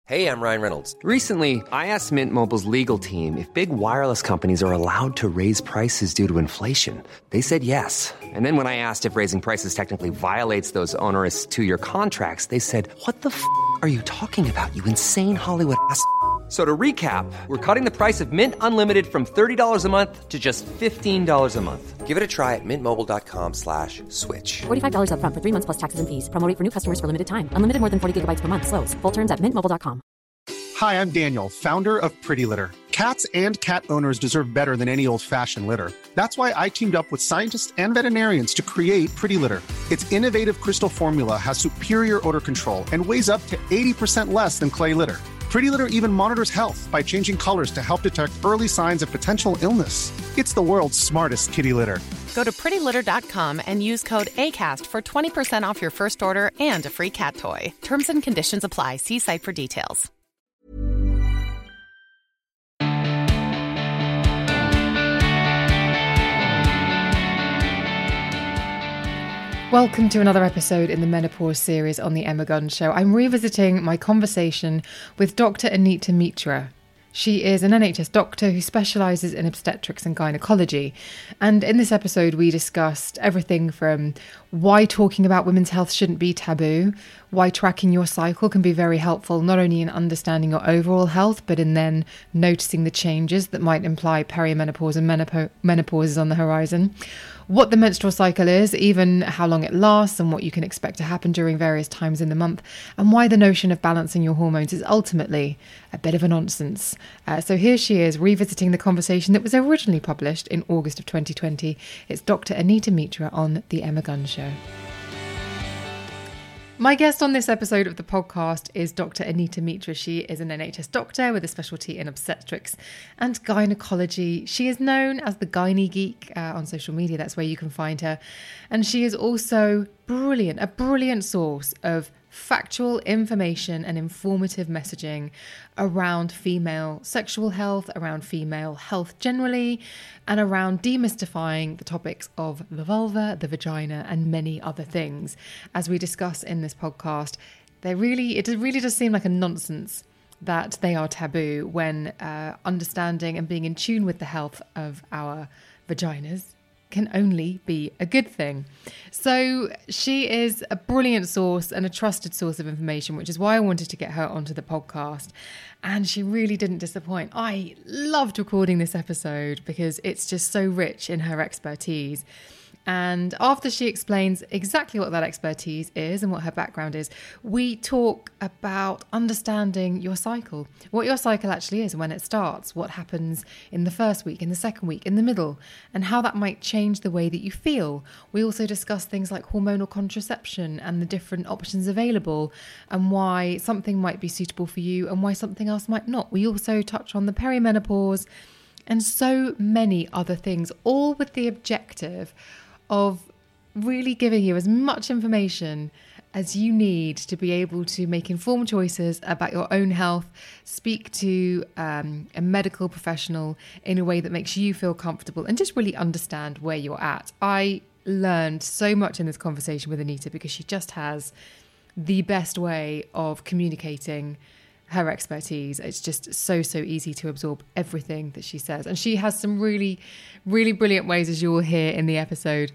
Hey, I'm Ryan Reynolds. Recently, I asked Mint Mobile's legal team if big wireless companies are allowed to raise prices due to inflation. They said yes. And then when I asked if raising prices technically violates those onerous two-year contracts, they said, "What the f*** are you talking about, you insane Hollywood ass?" So to recap, we're cutting the price of Mint Unlimited from $30 a month to just $15 a month. Give it a try at mintmobile.com/switch. $45 up front for 3 months plus taxes and fees. Promo rate for new customers for limited time. Unlimited more than 40 gigabytes per month. Slows full terms at mintmobile.com. Hi, I'm Daniel, founder of Pretty Litter. Cats and cat owners deserve better than any old-fashioned litter. That's why I teamed up with scientists and veterinarians to create Pretty Litter. Its innovative crystal formula has superior odor control and weighs up to 80% less than clay litter. Pretty Litter even monitors health by changing colors to help detect early signs of potential illness. It's the world's smartest kitty litter. Go to prettylitter.com and use code ACAST for 20% off your first order and a free cat toy. Terms and conditions apply. See site for details. Welcome to another episode in the Menopause series on The Emma Guns Show. I'm revisiting my conversation with Dr. Anita Mitra. She is an NHS doctor who specialises in obstetrics and gynecology. And in this episode, we discussed everything from why talking about women's health shouldn't be taboo, why tracking your cycle can be very helpful, not only in understanding your overall health, but in then noticing the changes that might imply perimenopause and menopause is on the horizon, what the menstrual cycle is, even how long it lasts and what you can expect to happen during various times in the month, and why the notion of balancing your hormones is ultimately a bit of a nonsense. So here she is revisiting the conversation that was originally published in August of 2020. It's Dr. Anita Mitra on The Emma Guns Show. My guest on this episode of the podcast is Dr. Anita Mitra. She is an NHS doctor with a specialty in obstetrics and gynecology. She is known as the Gynae Geek on social media. That's where you can find her. And she is also a brilliant source of factual information and informative messaging around female sexual health, around female health generally, and around demystifying the topics of the vulva, the vagina, and many other things. As we discuss in this podcast, it really does seem like a nonsense that they are taboo when understanding and being in tune with the health of our vaginas can only be a good thing. So she is a brilliant source and a trusted source of information, which is why I wanted to get her onto the podcast. And she really didn't disappoint. I loved recording this episode because it's just so rich in her expertise. And after she explains exactly what that expertise is and what her background is, we talk about understanding your cycle, what your cycle actually is, when it starts, what happens in the first week, in the second week, in the middle, and how that might change the way that you feel. We also discuss things like hormonal contraception and the different options available and why something might be suitable for you and why something else might not. We also touch on the perimenopause and so many other things, all with the objective of really giving you as much information as you need to be able to make informed choices about your own health, speak to a medical professional in a way that makes you feel comfortable, and just really understand where you're at. I learned so much in this conversation with Anita because she just has the best way of communicating her expertise. It's just so easy to absorb everything that she says. And she has some really, really brilliant ways, as you will hear in the episode,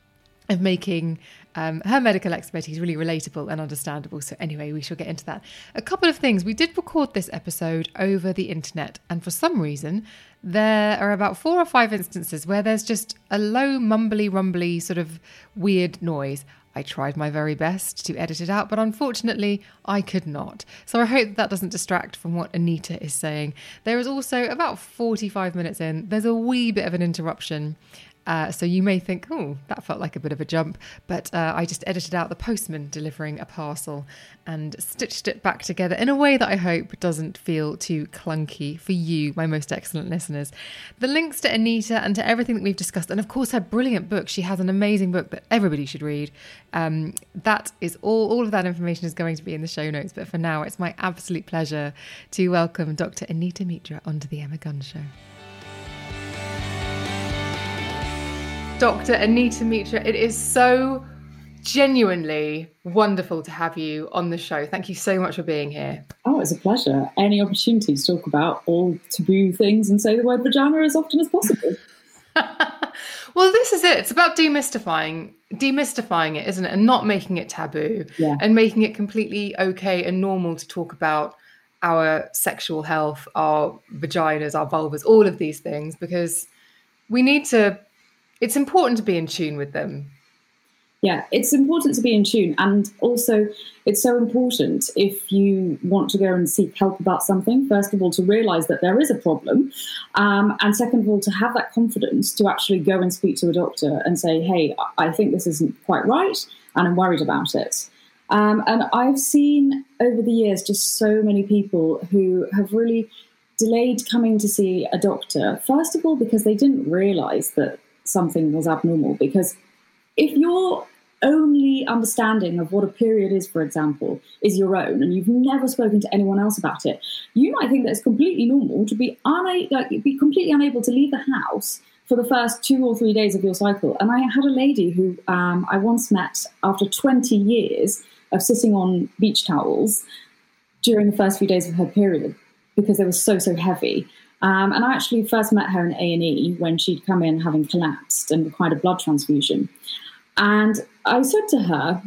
of making her medical expertise really relatable and understandable. So anyway, we shall get into that. A couple of things. We did record this episode over the internet, and for some reason, there are about 4 or 5 instances where there's just a low, mumbly, rumbly sort of weird noise. I tried my very best to edit it out, but unfortunately I could not. So I hope that doesn't distract from what Anita is saying. There is also, about 45 minutes in, there's a wee bit of an interruption. So you may think, oh, that felt like a bit of a jump, but I just edited out the postman delivering a parcel and stitched it back together in a way that I hope doesn't feel too clunky for you, my most excellent listeners. The links to Anita and to everything that we've discussed, and of course her brilliant book. She has an amazing book that everybody should read. That is all of that information is going to be in the show notes. But for now, it's my absolute pleasure to welcome Dr. Anita Mitra onto the Emma Guns Show. Dr. Anita Mitra, it is so genuinely wonderful to have you on the show. Thank you so much for being here. Oh, it's a pleasure. Any opportunity to talk about all taboo things and say the word vagina as often as possible. Well, this is it. It's about demystifying it, isn't it? And not making it taboo, and making it completely okay and normal to talk about our sexual health, our vaginas, our vulvas, all of these things, because it's important to be in tune with them. Yeah, it's important to be in tune. And also, it's so important if you want to go and seek help about something, first of all, to realise that there is a problem. And second of all, to have that confidence to actually go and speak to a doctor and say, hey, I think this isn't quite right and I'm worried about it. And I've seen over the years just so many people who have really delayed coming to see a doctor, first of all, because they didn't realise that something was abnormal. Because if your only understanding of what a period is, for example, is your own, and you've never spoken to anyone else about it, you might think that it's completely normal to be completely unable to leave the house for the first 2 or 3 days of your cycle. And I had a lady who I once met after 20 years of sitting on beach towels during the first few days of her period because they were so heavy. And I actually first met her in A&E when she'd come in having collapsed and required a blood transfusion. And I said to her,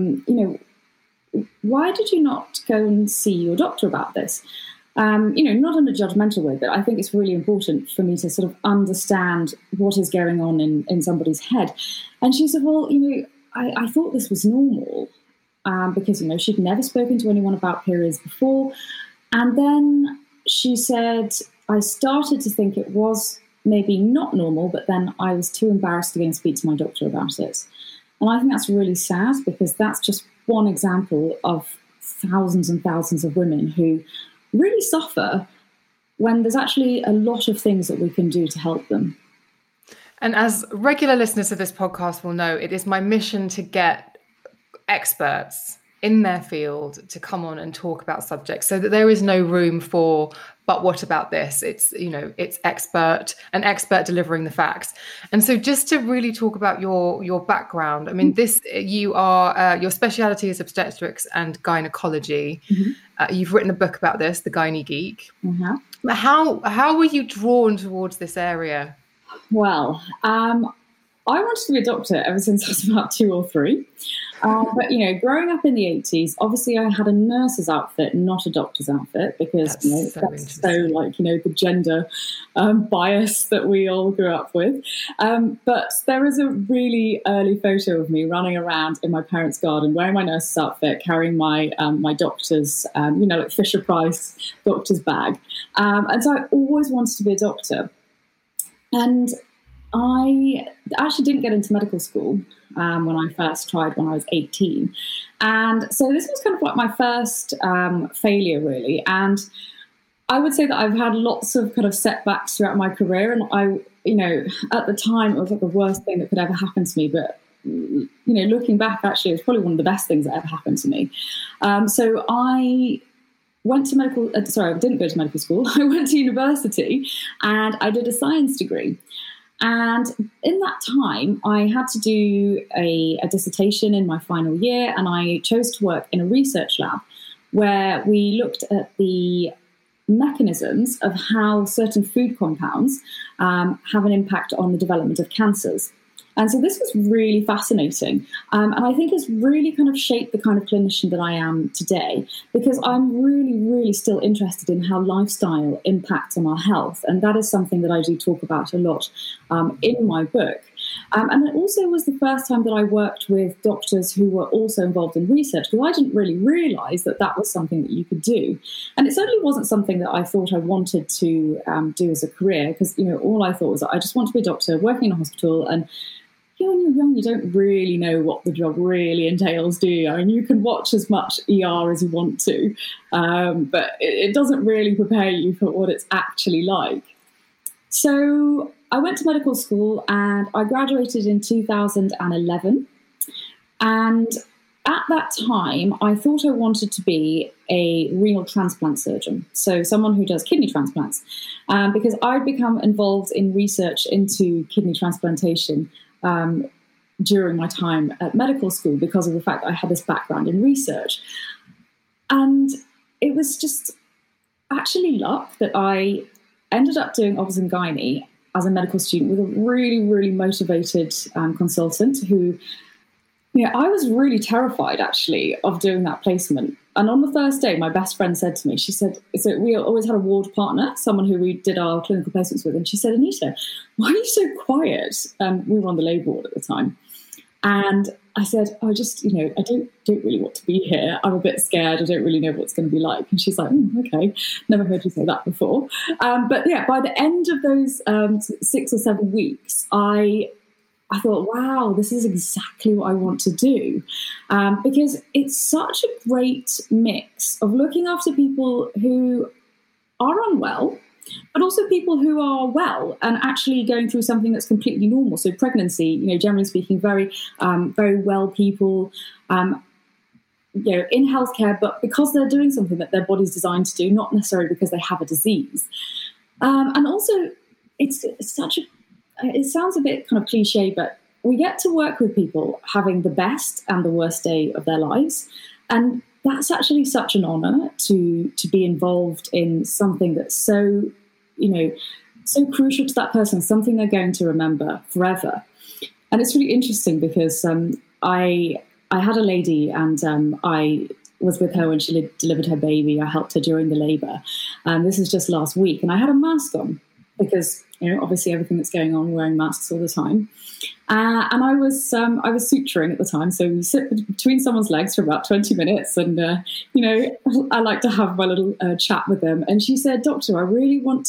why did you not go and see your doctor about this? Not in a judgmental way, but I think it's really important for me to sort of understand what is going on in somebody's head. And she said, well, I thought this was normal because, she'd never spoken to anyone about periods before. And then she said, I started to think it was maybe not normal, but then I was too embarrassed to go and speak to my doctor about it. And I think that's really sad because that's just one example of thousands and thousands of women who really suffer when there's actually a lot of things that we can do to help them. And as regular listeners of this podcast will know, it is my mission to get experts in their field to come on and talk about subjects so that there is no room for, but what about this? It's, it's an expert delivering the facts. And so just to really talk about your background, I mean, you are, your speciality is obstetrics and gynecology. Mm-hmm. You've written a book about this, The Gynae Geek. Mm-hmm. How were you drawn towards this area? Well, I wanted to be a doctor ever since I was about 2 or 3. But, growing up in the 80s, obviously I had a nurse's outfit, not a doctor's outfit, because that's the gender bias that we all grew up with. But there is a really early photo of me running around in my parents' garden, wearing my nurse's outfit, carrying my my doctor's, like Fisher-Price doctor's bag. And so I always wanted to be a doctor. And I actually didn't get into medical school when I first tried when I was 18. And so this was kind of like my first failure, really. And I would say that I've had lots of kind of setbacks throughout my career. And at the time, it was like the worst thing that could ever happen to me. But, looking back, actually, it was probably one of the best things that ever happened to me. So I went to I didn't go to medical school. I went to university and I did a science degree. And in that time, I had to do a dissertation in my final year, and I chose to work in a research lab where we looked at the mechanisms of how certain food compounds have an impact on the development of cancers. And so this was really fascinating. And I think it's really kind of shaped the kind of clinician that I am today, because I'm really, really still interested in how lifestyle impacts on our health. And that is something that I do talk about a lot in my book. And it also was the first time that I worked with doctors who were also involved in research, because I didn't really realise that that was something that you could do. And it certainly wasn't something that I thought I wanted to do as a career, because, all I thought was that I just want to be a doctor working in a hospital. And when you're young, you don't really know what the job really entails, do you? I mean, you can watch as much ER as you want to, but it doesn't really prepare you for what it's actually like. So I went to medical school and I graduated in 2011. And at that time, I thought I wanted to be a renal transplant surgeon, so someone who does kidney transplants, because I'd become involved in research into kidney transplantation during my time at medical school because of the fact that I had this background in research. And it was just actually luck that I ended up doing obs and gynae as a medical student with a really, really motivated consultant who, I was really terrified actually of doing that placement. And on the first day, my best friend said to me, she said, so we always had a ward partner, someone who we did our clinical placements with. And she said, Anita, why are you so quiet? We were on the labour ward at the time. And I said, I just, I don't really want to be here. I'm a bit scared. I don't really know what it's going to be like. And she's like, okay, never heard you say that before. But yeah, by the end of those 6 or 7 weeks, I thought, wow, this is exactly what I want to do. Because it's such a great mix of looking after people who are unwell, but also people who are well and actually going through something that's completely normal. So pregnancy, generally speaking, very, very well people, in healthcare, but because they're doing something that their body's designed to do, not necessarily because they have a disease. And also, it sounds a bit kind of cliche, but we get to work with people having the best and the worst day of their lives. And that's actually such an honor to be involved in something that's so crucial to that person, something they're going to remember forever. And it's really interesting because I had a lady and I was with her when she delivered her baby. I helped her during the labor. This is just last week. And I had a mask on because, obviously everything that's going on, wearing masks all the time. And I was suturing at the time. So we sit between someone's legs for about 20 minutes. And, I like to have my little chat with them. And she said, Doctor, I really want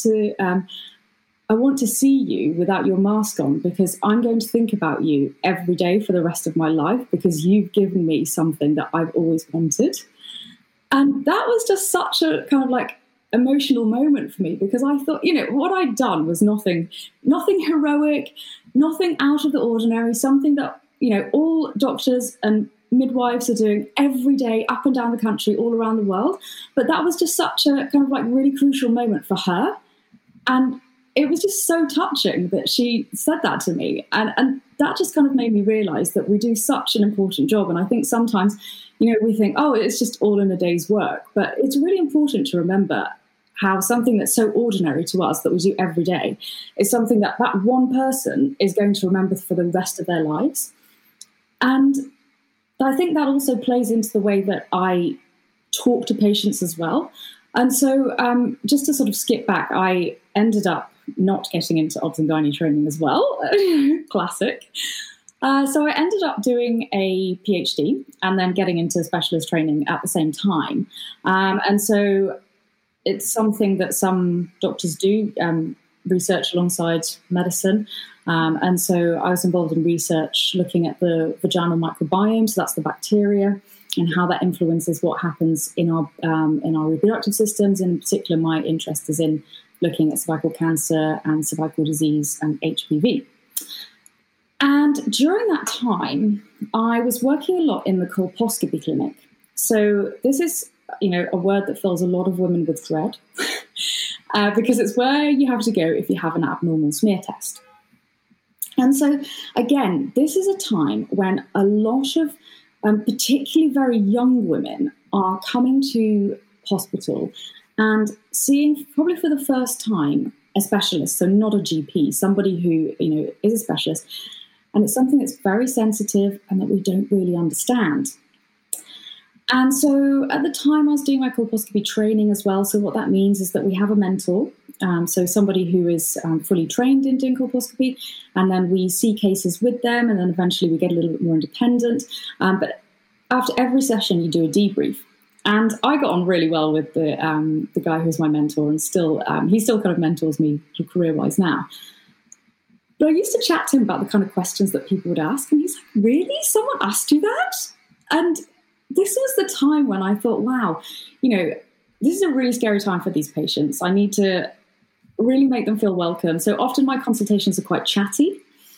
to see you without your mask on because I'm going to think about you every day for the rest of my life because you've given me something that I've always wanted. And that was just such a kind of like emotional moment for me because I thought, what I'd done was nothing heroic, nothing out of the ordinary, something that, all doctors and midwives are doing every day up and down the country, all around the world. But that was just such a kind of like really crucial moment for her. And it was just so touching that she said that to me. And that just kind of made me realize that we do such an important job. And I think sometimes, we think, oh, it's just all in a day's work. But it's really important to remember how something that's so ordinary to us that we do every day is something that one person is going to remember for the rest of their lives. And I think that also plays into the way that I talk to patients as well. And so just to sort of skip back, I ended up not getting into obs and gynae training as well. Classic. So I ended up doing a PhD and then getting into specialist training at the same time. And so it's something that some doctors do, research alongside medicine. And so I was involved in research looking at the vaginal microbiome, so that's the bacteria, and how that influences what happens in our reproductive systems. And in particular, my interest is in looking at cervical cancer and cervical disease and HPV. And during that time, I was working a lot in the colposcopy clinic. So this is, a word that fills a lot of women with dread because it's where you have to go if you have an abnormal smear test. And so, again, this is a time when a lot of particularly very young women are coming to hospital and seeing, probably for the first time, a specialist, so not a GP, somebody who, is a specialist. And it's something that's very sensitive and that we don't really understand. And so at the time I was doing my colposcopy training as well. So what that means is that we have a mentor, so somebody who is fully trained in doing colposcopy, and then we see cases with them, and then eventually we get a little bit more independent. But after every session, you do a debrief. And I got on really well with the guy who's my mentor, and still he still kind of mentors me career-wise now. But I used to chat to him about the kind of questions that people would ask, and he's like, really? Someone asked you that? And this was the time when I thought, wow, this is a really scary time for these patients. I need to really make them feel welcome. So often my consultations are quite chatty.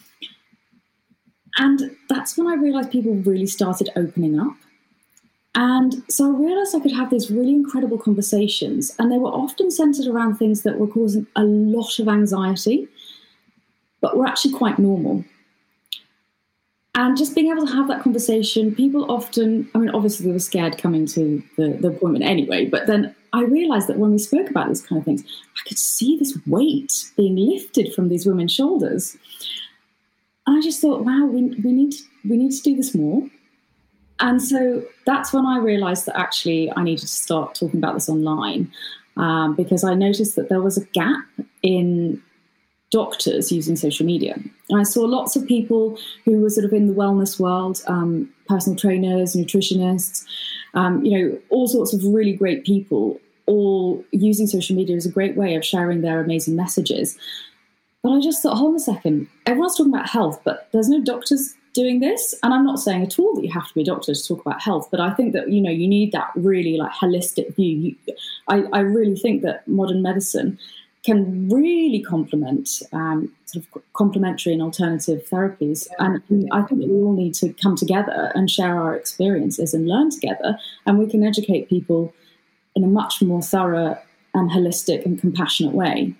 And that's when I realized people really started opening up. And so I realized I could have these really incredible conversations, and they were often centered around things that were causing a lot of anxiety, but were actually quite normal. And just being able to have that conversation, people often, I mean, obviously they were scared coming to the appointment anyway, but then I realized that when we spoke about these kind of things, I could see this weight being lifted from these women's shoulders. And I just thought, wow, we need to do this more. And so that's when I realized that actually I needed to start talking about this online, because I noticed that there was a gap in doctors using social media. And I saw lots of people who were sort of in the wellness world, personal trainers, nutritionists, all sorts of really great people, all using social media as a great way of sharing their amazing messages. But I just thought, hold on a second, everyone's talking about health, but there's no doctors doing this. And I'm not saying at all that you have to be a doctor to talk about health, but I think that, you need that really like holistic view. I really think that modern medicine can really complement sort of complementary and alternative therapies. And I think that we all need to come together and share our experiences and learn together, and we can educate people in a much more thorough and holistic and compassionate way.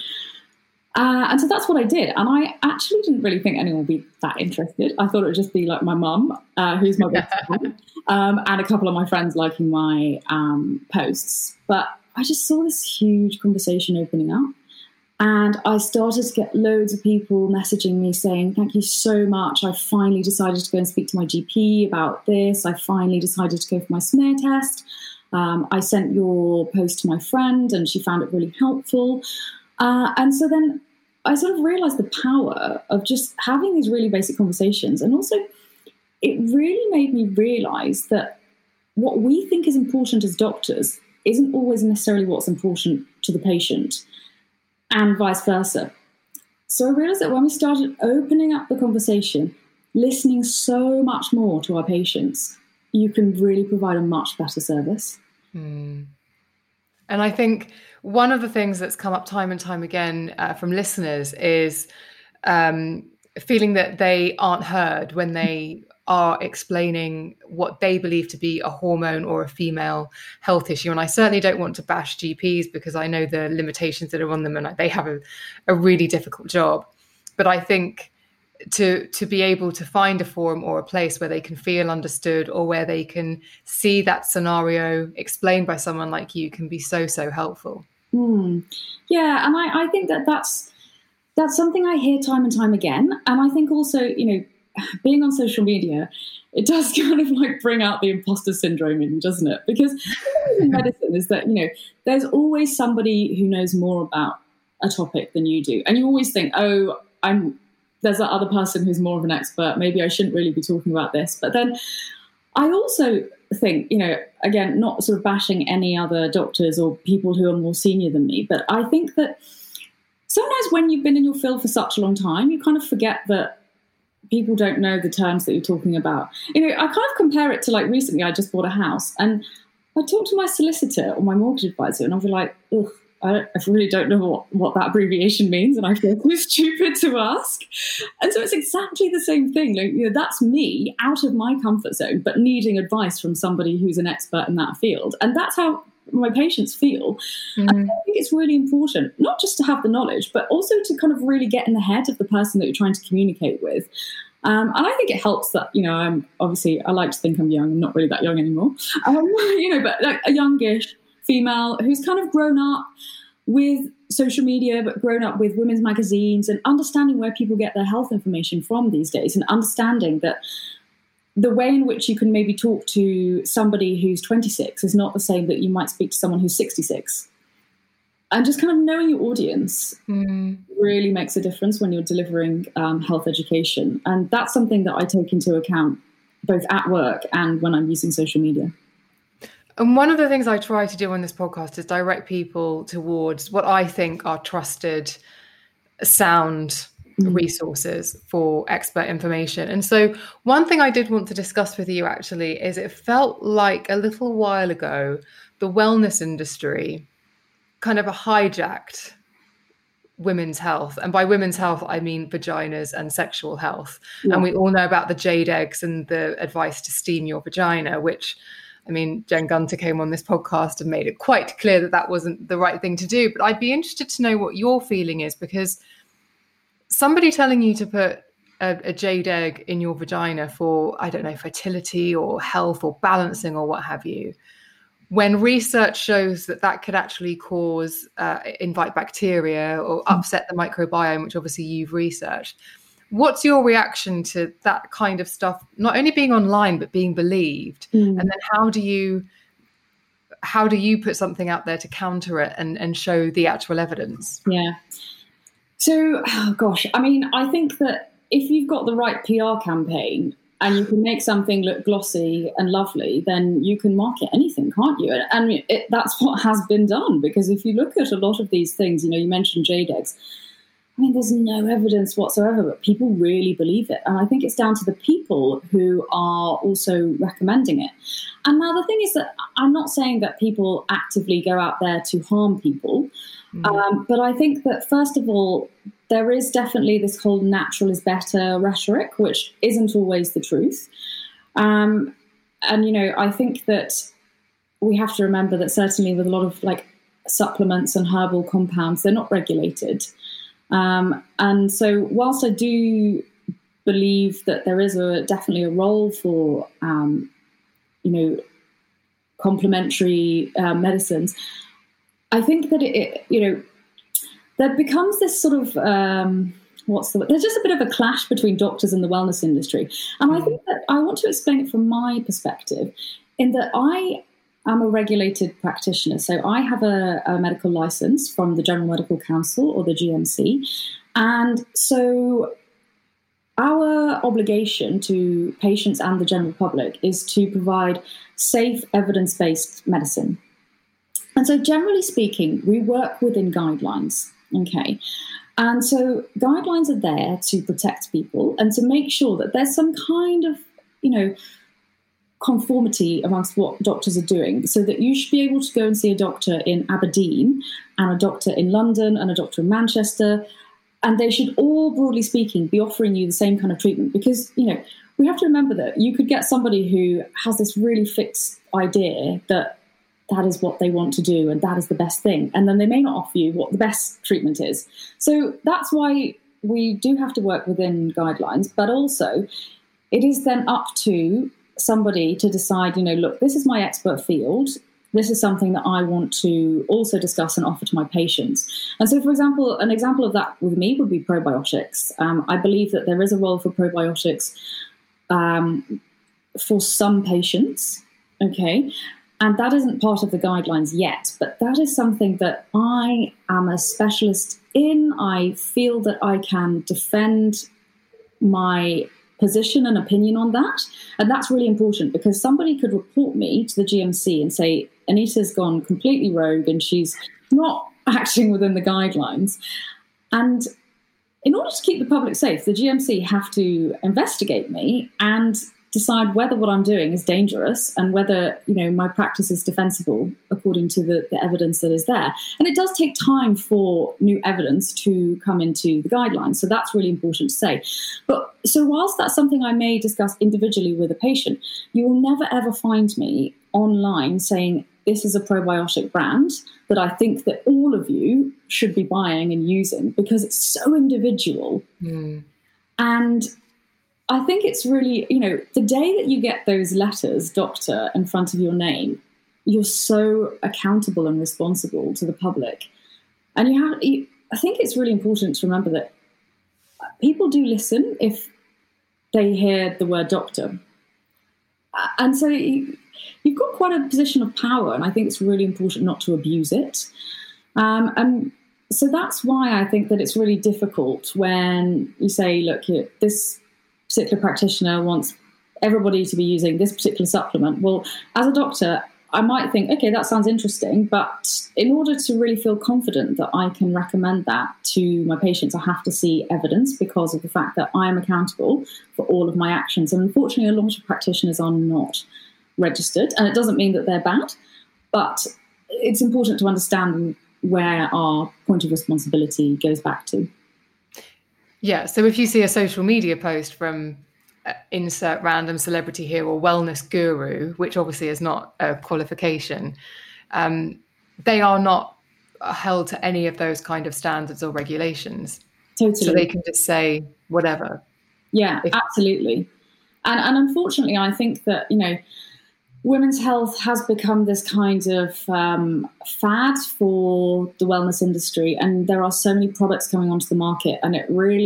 And so that's what I did. And I actually didn't really think anyone would be that interested. I thought it would just be like my mum, who's my best friend, and a couple of my friends liking my posts. But I just saw this huge conversation opening up. And I started to get loads of people messaging me saying, thank you so much. I finally decided to go and speak to my GP about this. I finally decided to go for my smear test. I sent your post to my friend and she found it really helpful. And so then I sort of realized the power of just having these really basic conversations. And also it really made me realize that what we think is important as doctors isn't always necessarily what's important to the patient, and vice versa. So I realized that when we started opening up the conversation, listening so much more to our patients, you can really provide a much better service. And I think one of the things that's come up time and time again from listeners is feeling that they aren't heard when they are explaining what they believe to be a hormone or a female health issue. And I certainly don't want to bash GPs because I know the limitations that are on them and they have a really difficult job. But I think to be able to find a forum or a place where they can feel understood or where they can see that scenario explained by someone like you can be so helpful. Yeah, and I think that's something I hear time and time again. And I think also, being on social media, it does kind of like bring out the imposter syndrome in you, doesn't it? Because in medicine is that, there's always somebody who knows more about a topic than you do. And you always think, there's that other person who's more of an expert. Maybe I shouldn't really be talking about this. But then I also think, again, not sort of bashing any other doctors or people who are more senior than me, but I think that sometimes when you've been in your field for such a long time, you kind of forget that people don't know the terms that you're talking about. I kind of compare it to like recently I just bought a house and I talked to my solicitor or my mortgage advisor and I was like, ugh, I really don't know what that abbreviation means and I feel too stupid to ask. And so it's exactly the same thing. Like, that's me out of my comfort zone, but needing advice from somebody who's an expert in that field. And that's how my patients feel. And I think it's really important, not just to have the knowledge, but also to kind of really get in the head of the person that you're trying to communicate with. And I think it helps that, I'm obviously, I like to think I'm young. I'm not really that young anymore. But like a youngish female who's kind of grown up with social media, but grown up with women's magazines and understanding where people get their health information from these days and understanding that the way in which you can maybe talk to somebody who's 26 is not the same that you might speak to someone who's 66. And just kind of knowing your audience really makes a difference when you're delivering health education. And that's something that I take into account both at work and when I'm using social media. And one of the things I try to do on this podcast is direct people towards what I think are trusted, sound resources for expert information. And so one thing I did want to discuss with you actually is it felt like a little while ago, the wellness industry kind of hijacked women's health. And by women's health, I mean vaginas and sexual health. Yeah. And we all know about the jade eggs and the advice to steam your vagina, which, I mean, Jen Gunter came on this podcast and made it quite clear that that wasn't the right thing to do. But I'd be interested to know what your feeling is, because somebody telling you to put a jade egg in your vagina for, I don't know, fertility or health or balancing or what have you, when research shows that that could actually invite bacteria or upset the microbiome, which obviously you've researched, what's your reaction to that kind of stuff, not only being online, but being believed? And then how do you put something out there to counter it and show the actual evidence? Yeah. So, I mean, I think that if you've got the right PR campaign and you can make something look glossy and lovely, then you can market anything, can't you? And that's what has been done, because if you look at a lot of these things, you mentioned jade eggs. I mean, there's no evidence whatsoever, but people really believe it. And I think it's down to the people who are also recommending it. And now the thing is that I'm not saying that people actively go out there to harm people. But I think that, first of all, there is definitely this whole natural is better rhetoric, which isn't always the truth. And, I think that we have to remember that certainly with a lot of supplements and herbal compounds, they're not regulated. And so whilst I do believe that there is definitely a role for, complementary medicines, I think that there becomes this sort of, there's just a bit of a clash between doctors and the wellness industry. And I think that I want to explain it from my perspective, in that I am a regulated practitioner. So I have a medical license from the General Medical Council, or the GMC. And so our obligation to patients and the general public is to provide safe, evidence-based medicine. And so generally speaking, we work within guidelines, okay? And so guidelines are there to protect people and to make sure that there's some kind of, conformity amongst what doctors are doing, so that you should be able to go and see a doctor in Aberdeen and a doctor in London and a doctor in Manchester, and they should all, broadly speaking, be offering you the same kind of treatment. Because, we have to remember that you could get somebody who has this really fixed idea that is what they want to do and that is the best thing, and then they may not offer you what the best treatment is. So that's why we do have to work within guidelines, but also it is then up to somebody to decide, look, this is my expert field. This is something that I want to also discuss and offer to my patients. And so, for example, an example of that with me would be probiotics. I believe that there is a role for probiotics for some patients, okay? And that isn't part of the guidelines yet, but that is something that I am a specialist in. I feel that I can defend my position and opinion on that. And that's really important, because somebody could report me to the GMC and say, Anita's gone completely rogue and she's not acting within the guidelines. And in order to keep the public safe, the GMC have to investigate me and decide whether what I'm doing is dangerous and whether, my practice is defensible according to the evidence that is there. And it does take time for new evidence to come into the guidelines. So that's really important to say. But so whilst that's something I may discuss individually with a patient, you will never ever find me online saying, this is a probiotic brand that I think that all of you should be buying and using, because it's so individual. And I think it's really, the day that you get those letters, doctor, in front of your name, you're so accountable and responsible to the public. And I think it's really important to remember that people do listen if they hear the word doctor. And so you've got quite a position of power, and I think it's really important not to abuse it. And so that's why I think that it's really difficult when you say, look, this particular practitioner wants everybody to be using this particular supplement. Well, as a doctor, I might think, okay, that sounds interesting, but in order to really feel confident that I can recommend that to my patients, I have to see evidence, because of the fact that I am accountable for all of my actions. And unfortunately, a lot of practitioners are not registered, and it doesn't mean that they're bad, but it's important to understand where our point of responsibility goes back to. Yeah, so if you see a social media post from insert random celebrity here or wellness guru, which obviously is not a qualification, they are not held to any of those kind of standards or regulations. Totally. So they can just say whatever. Yeah, absolutely. And unfortunately, I think that, women's health has become this kind of fad for the wellness industry. And there are so many products coming onto the market. And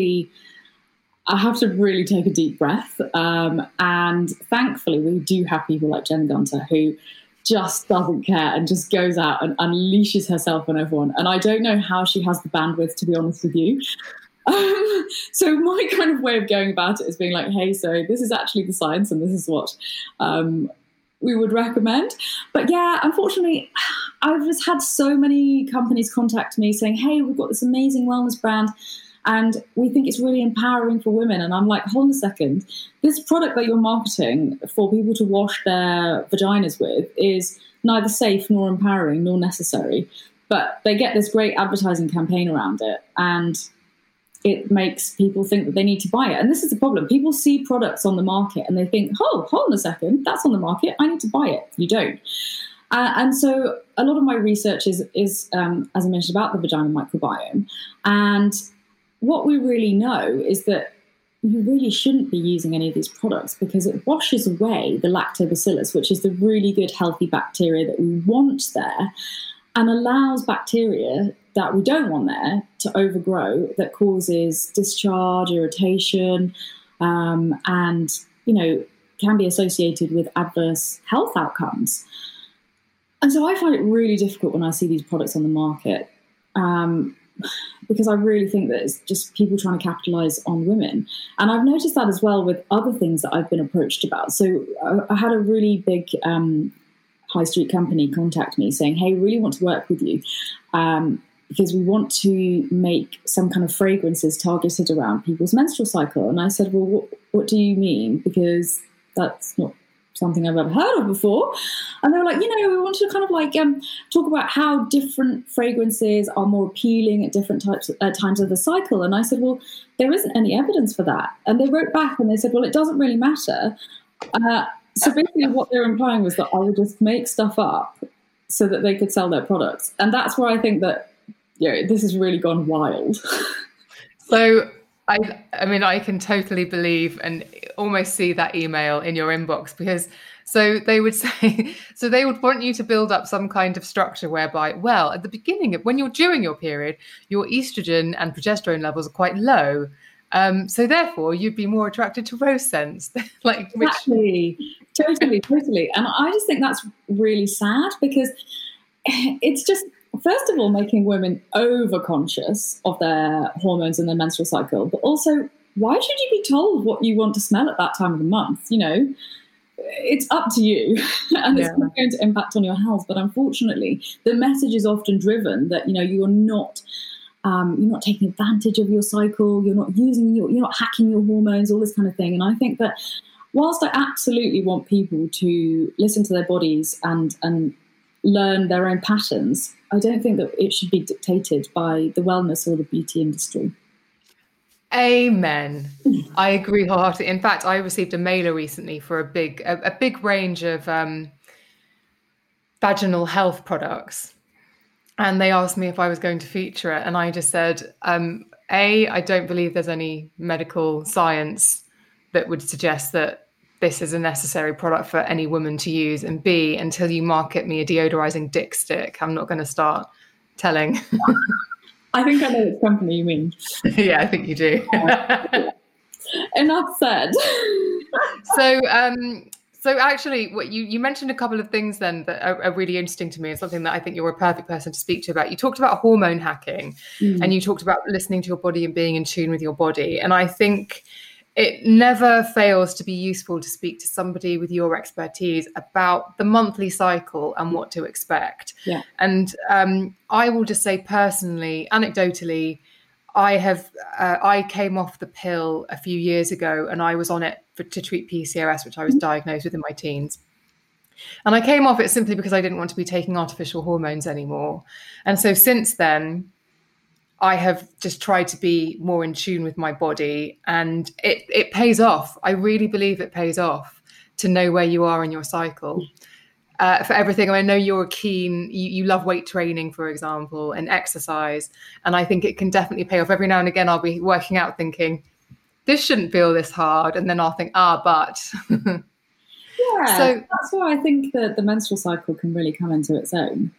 I have to really take a deep breath. And thankfully, we do have people like Jen Gunter who just doesn't care and just goes out and unleashes herself on everyone. And I don't know how she has the bandwidth, to be honest with you. So my kind of way of going about it is being like, hey, so this is actually the science and this is what we would recommend. But yeah, unfortunately, I've just had so many companies contact me saying, hey, we've got this amazing wellness brand and we think it's really empowering for women. And I'm like, hold on a second. This product that you're marketing for people to wash their vaginas with is neither safe nor empowering nor necessary. But they get this great advertising campaign around it. And it makes people think that they need to buy it. And this is the problem. People see products on the market and they think, oh, hold on a second, that's on the market, I need to buy it. You don't. And so a lot of my research is as I mentioned, about the vaginal microbiome. And what we really know is that you really shouldn't be using any of these products because it washes away the lactobacillus, which is the really good, healthy bacteria that we want there, and allows bacteria that we don't want there to overgrow, that causes discharge, irritation, and, can be associated with adverse health outcomes. And so I find it really difficult when I see these products on the market, because I really think that it's just people trying to capitalize on women. And I've noticed that as well with other things that I've been approached about. So I had a really big high street company contact me saying, hey, we really want to work with you because we want to make some kind of fragrances targeted around people's menstrual cycle. And I said, well, what do you mean? Because that's not something I've ever heard of before. And they were like, we want to kind of talk about how different fragrances are more appealing at different times of the cycle. And I said, well, there isn't any evidence for that. And they wrote back and they said, well, it doesn't really matter. So basically what they're implying was that I would just make stuff up so that they could sell their products. And that's where I think that, this has really gone wild. So I can totally believe and almost see that email in your inbox, because they would want you to build up some kind of structure whereby, well, at the beginning, when you're during your period, your estrogen and progesterone levels are quite low. So therefore you'd be more attracted to rose scents. Exactly. Totally. And I just think that's really sad because it's just, first of all, making women over-conscious of their hormones and their menstrual cycle, but also, why should you be told what you want to smell at that time of the month? It's up to you, and it's not going to impact on your health. But unfortunately, the message is often driven that, you're not taking advantage of your cycle, you're not hacking your hormones, all this kind of thing. And I think that whilst I absolutely want people to listen to their bodies and learn their own patterns, I don't think that it should be dictated by the wellness or the beauty industry. Amen. I agree wholeheartedly. In fact, I received a mailer recently for a big range of vaginal health products. And they asked me if I was going to feature it. And I just said, I don't believe there's any medical science that would suggest that this is a necessary product for any woman to use. And B, until you market me a deodorizing dick stick, I'm not going to start telling. I think I know which company you mean. Yeah, I think you do. Enough said. So actually, what you mentioned a couple of things then that are really interesting to me, and something that I think you're a perfect person to speak to about. You talked about hormone hacking, and you talked about listening to your body and being in tune with your body. And I think it never fails to be useful to speak to somebody with your expertise about the monthly cycle and what to expect. Yeah. And I will just say personally, anecdotally, I came off the pill a few years ago, and I was on it to treat PCOS, which I was diagnosed with in my teens. And I came off it simply because I didn't want to be taking artificial hormones anymore. And so since then, I have just tried to be more in tune with my body, and it pays off. I really believe it pays off to know where you are in your cycle. For everything. I know you're you love weight training, for example, and exercise. And I think it can definitely pay off. Every now and again, I'll be working out thinking, this shouldn't feel this hard. And then I'll think, but. Yeah, so that's why I think that the menstrual cycle can really come into its own.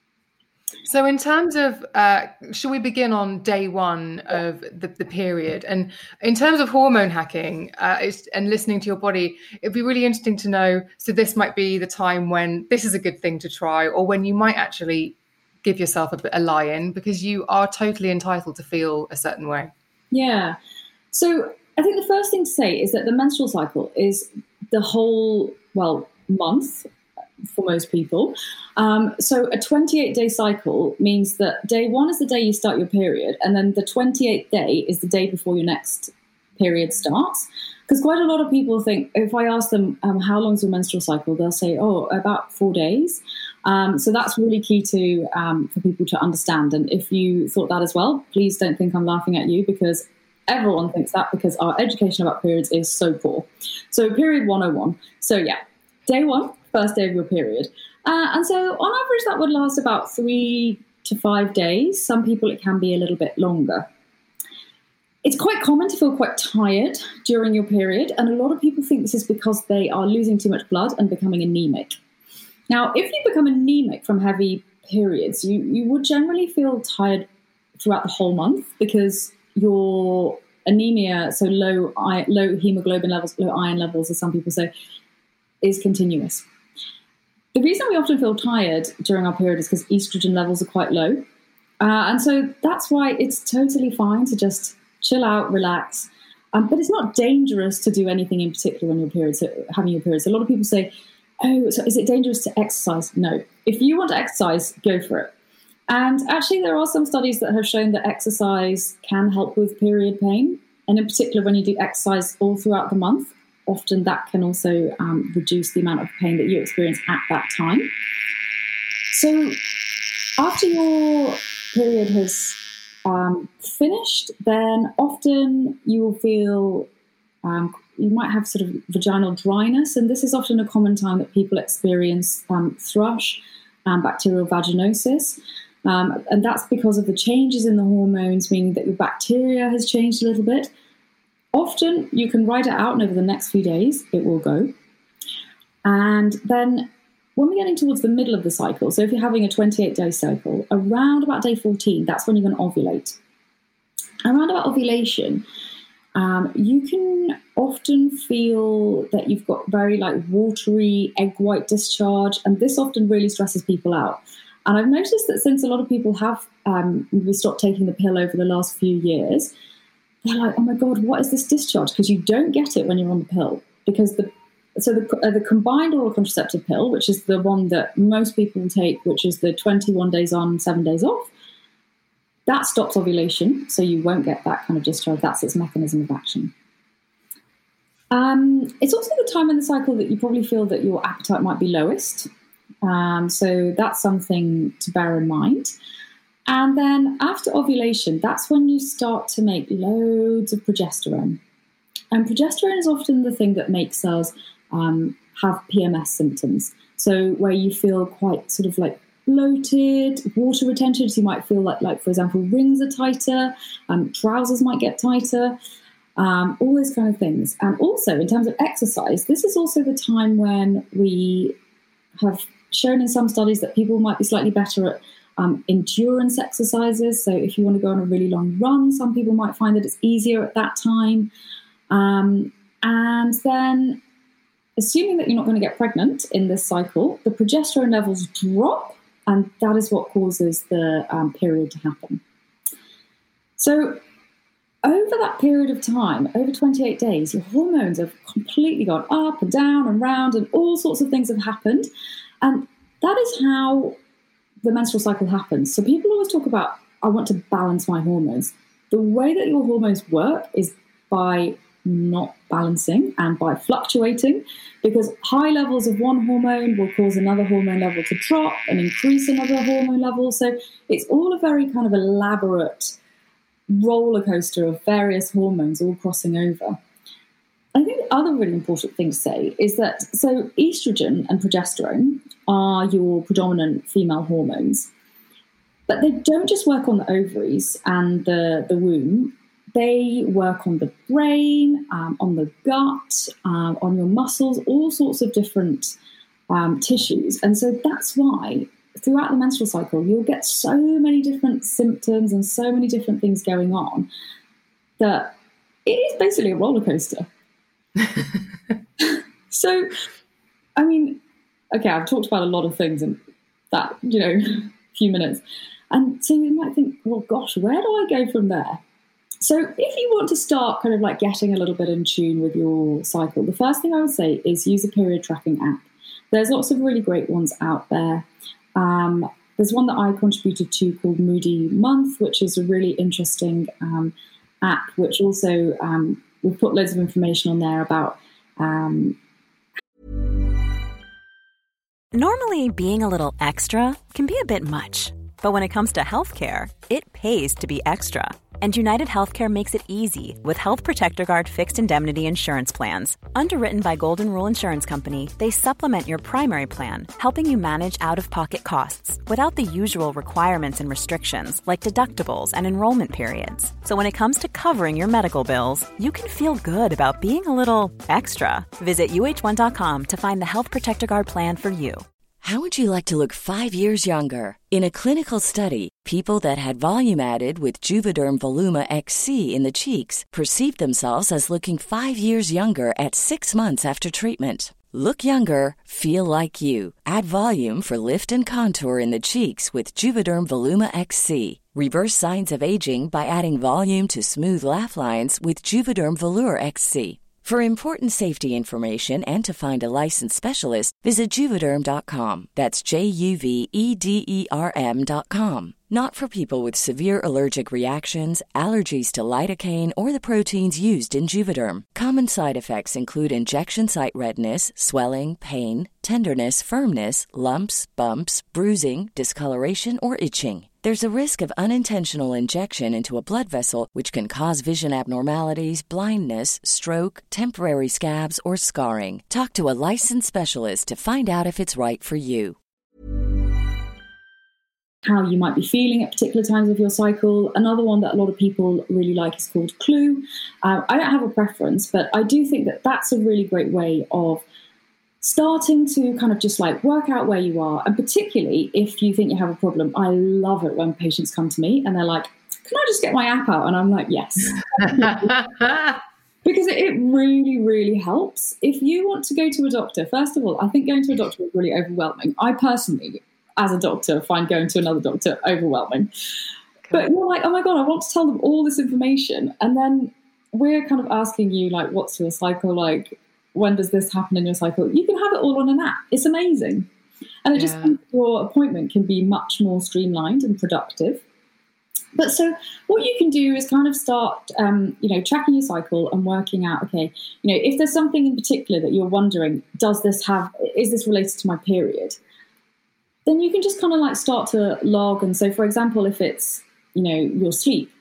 So in terms of, should we begin on day one of the period? And in terms of hormone hacking and listening to your body, it'd be really interesting to know, so this might be the time when this is a good thing to try, or when you might actually give yourself a lie-in, because you are totally entitled to feel a certain way. Yeah. So I think the first thing to say is that the menstrual cycle is the whole, month for most people. So a 28-day cycle means that day one is the day you start your period, and then the 28th day is the day before your next period starts. Because quite a lot of people think, if I ask them how long's your menstrual cycle, they'll say, about 4 days. So that's really key to for people to understand. And if you thought that as well, please don't think I'm laughing at you, because everyone thinks that, because our education about periods is so poor. So period 101. So yeah, day one, first day of your period. And so on average, that would last about 3 to 5 days. Some people, it can be a little bit longer. It's quite common to feel quite tired during your period. And a lot of people think this is because they are losing too much blood and becoming anemic. Now, if you become anemic from heavy periods, you would generally feel tired throughout the whole month, because your anemia, so low hemoglobin levels, low iron levels, as some people say, is continuous. The reason we often feel tired during our period is because estrogen levels are quite low. And so that's why it's totally fine to just chill out, relax. But it's not dangerous to do anything in particular when having your period. So a lot of people say, so is it dangerous to exercise? No. If you want to exercise, go for it. And actually, there are some studies that have shown that exercise can help with period pain. And in particular, when you do exercise all throughout the month, often that can also reduce the amount of pain that you experience at that time. So after your period has finished, then often you will feel, you might have sort of vaginal dryness. And this is often a common time that people experience thrush and bacterial vaginosis. And that's because of the changes in the hormones, meaning that your bacteria has changed a little bit. Often you can ride it out, and over the next few days, it will go. And then when we're getting towards the middle of the cycle, so if you're having a 28-day cycle, around about day 14, that's when you're going to ovulate. Around about ovulation, you can often feel that you've got very watery egg white discharge, and this often really stresses people out. And I've noticed that since a lot of people have we stopped taking the pill over the last few years, they're like, oh my God, what is this discharge? Because you don't get it when you're on the pill. Because the combined oral contraceptive pill, which is the one that most people take, which is the 21 days on, 7 days off, that stops ovulation. So you won't get that kind of discharge. That's its mechanism of action. It's also the time in the cycle that you probably feel that your appetite might be lowest. So that's something to bear in mind. And then after ovulation, that's when you start to make loads of progesterone. And progesterone is often the thing that makes us have PMS symptoms. So where you feel quite sort of bloated, water retention. So you might feel like for example, rings are tighter, trousers might get tighter, all those kind of things. And also in terms of exercise, this is also the time when we have shown in some studies that people might be slightly better at endurance exercises. So if you want to go on a really long run, some people might find that it's easier at that time. And then assuming that you're not going to get pregnant in this cycle, the progesterone levels drop, and that is what causes the period to happen. So over that period of time, over 28 days, your hormones have completely gone up and down and round, and all sorts of things have happened. And that is how the menstrual cycle happens. So people always talk about, I want to balance my hormones. The way that your hormones work is by not balancing and by fluctuating, because high levels of one hormone will cause another hormone level to drop and increase another hormone level. So it's all a very kind of elaborate roller coaster of various hormones all crossing over. I think the other really important thing to say is that, so estrogen and progesterone are your predominant female hormones, but they don't just work on the ovaries and the womb. they work on the brain, on the gut, on your muscles, all sorts of different tissues. And so that's why throughout the menstrual cycle, you'll get so many different symptoms and so many different things going on that it is basically a roller coaster. So, I mean, okay, I've talked about a lot of things in that, few minutes. And so you might think, well, gosh, where do I go from there? So if you want to start kind of like getting a little bit in tune with your cycle, the first thing I would say is use a period tracking app. There's lots of really great ones out there. There's one that I contributed to called Moody Month, which is a really interesting app, which also we've put loads of information on there about. Normally, being a little extra can be a bit much, but when it comes to healthcare, it pays to be extra. And United Healthcare makes it easy with Health Protector Guard fixed indemnity insurance plans. Underwritten by Golden Rule Insurance Company, they supplement your primary plan, helping you manage out-of-pocket costs without the usual requirements and restrictions like deductibles and enrollment periods. So when it comes to covering your medical bills, you can feel good about being a little extra. Visit UH1.com to find the Health Protector Guard plan for you. How would you like to look 5 years younger? In a clinical study, people that had volume added with Juvederm Voluma XC in the cheeks perceived themselves as looking 5 years younger at 6 months after treatment. Look younger, feel like you. Add volume for lift and contour in the cheeks with Juvederm Voluma XC. Reverse signs of aging by adding volume to smooth laugh lines with Juvederm Volure XC. For important safety information and to find a licensed specialist, visit Juvederm.com. That's JUVEDERM.com. Not for people with severe allergic reactions, allergies to lidocaine, or the proteins used in Juvederm. Common side effects include injection site redness, swelling, pain, tenderness, firmness, lumps, bumps, bruising, discoloration, or itching. There's a risk of unintentional injection into a blood vessel, which can cause vision abnormalities, blindness, stroke, temporary scabs, or scarring. Talk to a licensed specialist to find out if it's right for you. How you might be feeling at particular times of your cycle. Another one that a lot of people really like is called Clue. I don't have a preference, but I do think that that's a really great way of starting to kind of just like work out where you are. And particularly if you think you have a problem, I love it when patients come to me and they're like, can I just get my app out? And I'm like, yes. Because it really, really helps. If you want to go to a doctor, first of all, I think going to a doctor is really overwhelming. I personally, as a doctor, find going to another doctor overwhelming. But you're like, oh my God, I want to tell them all this information. And then we're kind of asking you, like, what's your cycle like? When does this happen in your cycle? You can have it all on an app. It's amazing. And it just means your appointment can be much more streamlined and productive. But so what you can do is kind of start, tracking your cycle and working out, okay, if there's something in particular that you're wondering, is this related to my period? Then you can just kind of like start to log. And so, for example, if it's, your sleep,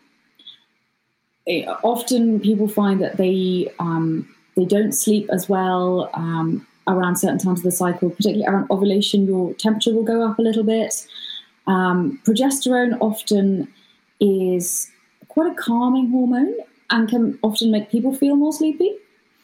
often people find that they don't sleep as well around certain times of the cycle, particularly around ovulation. Your temperature will go up a little bit. Progesterone often is quite a calming hormone and can often make people feel more sleepy.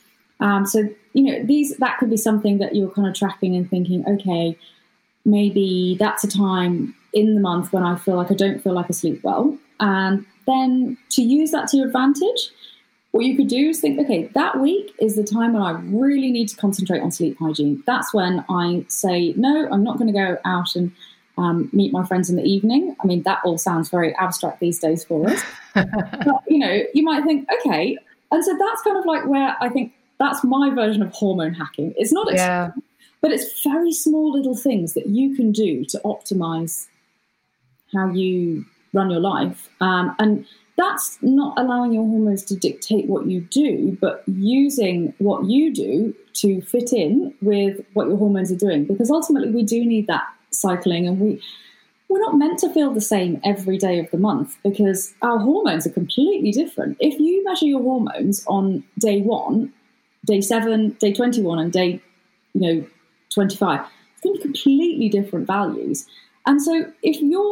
That could be something that you're kind of tracking and thinking, okay, maybe that's a time in the month when I feel like I don't feel like I sleep well. And then to use that to your advantage, what you could do is think, okay, that week is the time when I really need to concentrate on sleep hygiene. That's when I say, no, I'm not going to go out and meet my friends in the evening. I mean, that all sounds very abstract these days for us. But, you might think, okay. And so that's kind of like where I think that's my version of hormone hacking. It's not extreme, but it's very small little things that you can do to optimize how you run your life. And that's not allowing your hormones to dictate what you do, but using what you do to fit in with what your hormones are doing. Because ultimately we do need that cycling, and we're not meant to feel the same every day of the month because our hormones are completely different. If you measure your hormones on day 1, day 7, day 21, and day 25, it's going to be completely different values. And so if you're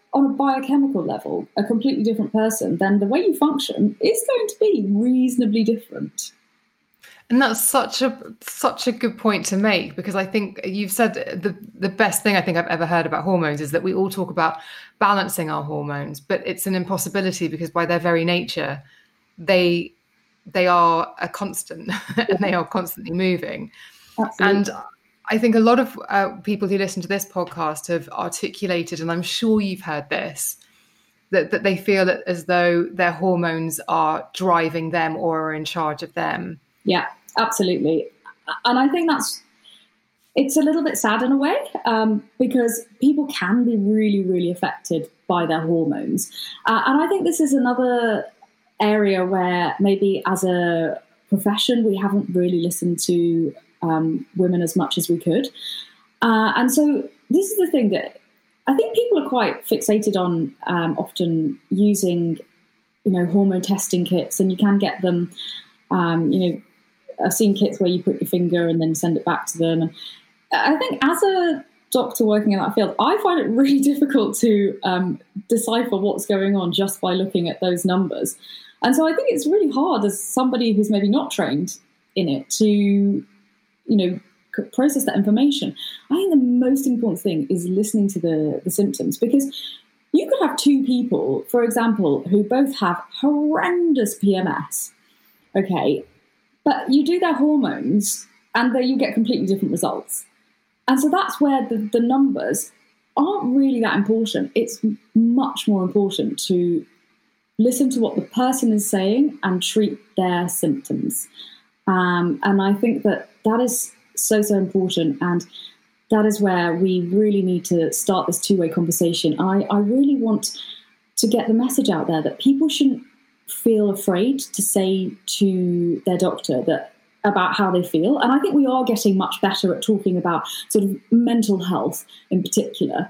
on a biochemical level, a completely different person, then the way you function is going to be reasonably different. And that's such a good point to make, because I think you've said the best thing I think I've ever heard about hormones is that we all talk about balancing our hormones, but it's an impossibility because by their very nature, they are a constant and they are constantly moving. Absolutely. And I think a lot of people who listen to this podcast have articulated, and I'm sure you've heard this, that they feel that as though their hormones are driving them or are in charge of them. Yeah, absolutely. And I think it's a little bit sad in a way, because people can be really, really affected by their hormones. And I think this is another area where maybe as a profession, we haven't really listened to women as much as we could. And so this is the thing that I think people are quite fixated on, often using, hormone testing kits, and you can get them, I've seen kits where you put your finger and then send it back to them. And I think as a doctor working in that field, I find it really difficult to decipher what's going on just by looking at those numbers. And so I think it's really hard as somebody who's maybe not trained in it to, process that information. I think the most important thing is listening to the symptoms, because you could have two people, for example, who both have horrendous PMS, okay, but you do their hormones and then you get completely different results. And so that's where the numbers aren't really that important. It's much more important to listen to what the person is saying and treat their symptoms. And I think that is so important. And that is where we really need to start this two-way conversation. I really want to get the message out there that people shouldn't feel afraid to say to their doctor about how they feel. And I think we are getting much better at talking about sort of mental health in particular.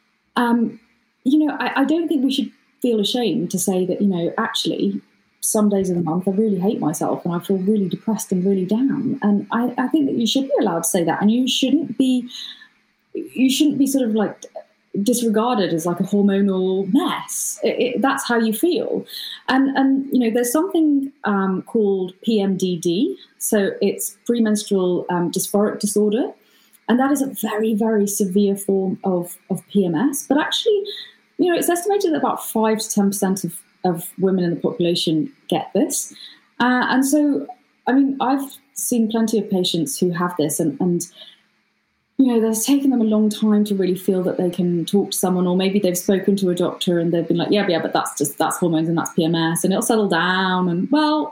I don't think we should feel ashamed to say that, actually, some days of the month I really hate myself and I feel really depressed and really down. And I think that you should be allowed to say that, and you shouldn't be sort of like disregarded as like a hormonal mess. That's how you feel. And there's something called PMDD. So it's premenstrual dysphoric disorder. And that is a very, very severe form of PMS. But actually, it's estimated that about 5 to 10% of women in the population get this. And so, I've seen plenty of patients who have this and it's taken them a long time to really feel that they can talk to someone, or maybe they've spoken to a doctor and they've been like, yeah, but that's hormones and that's PMS and it'll settle down. And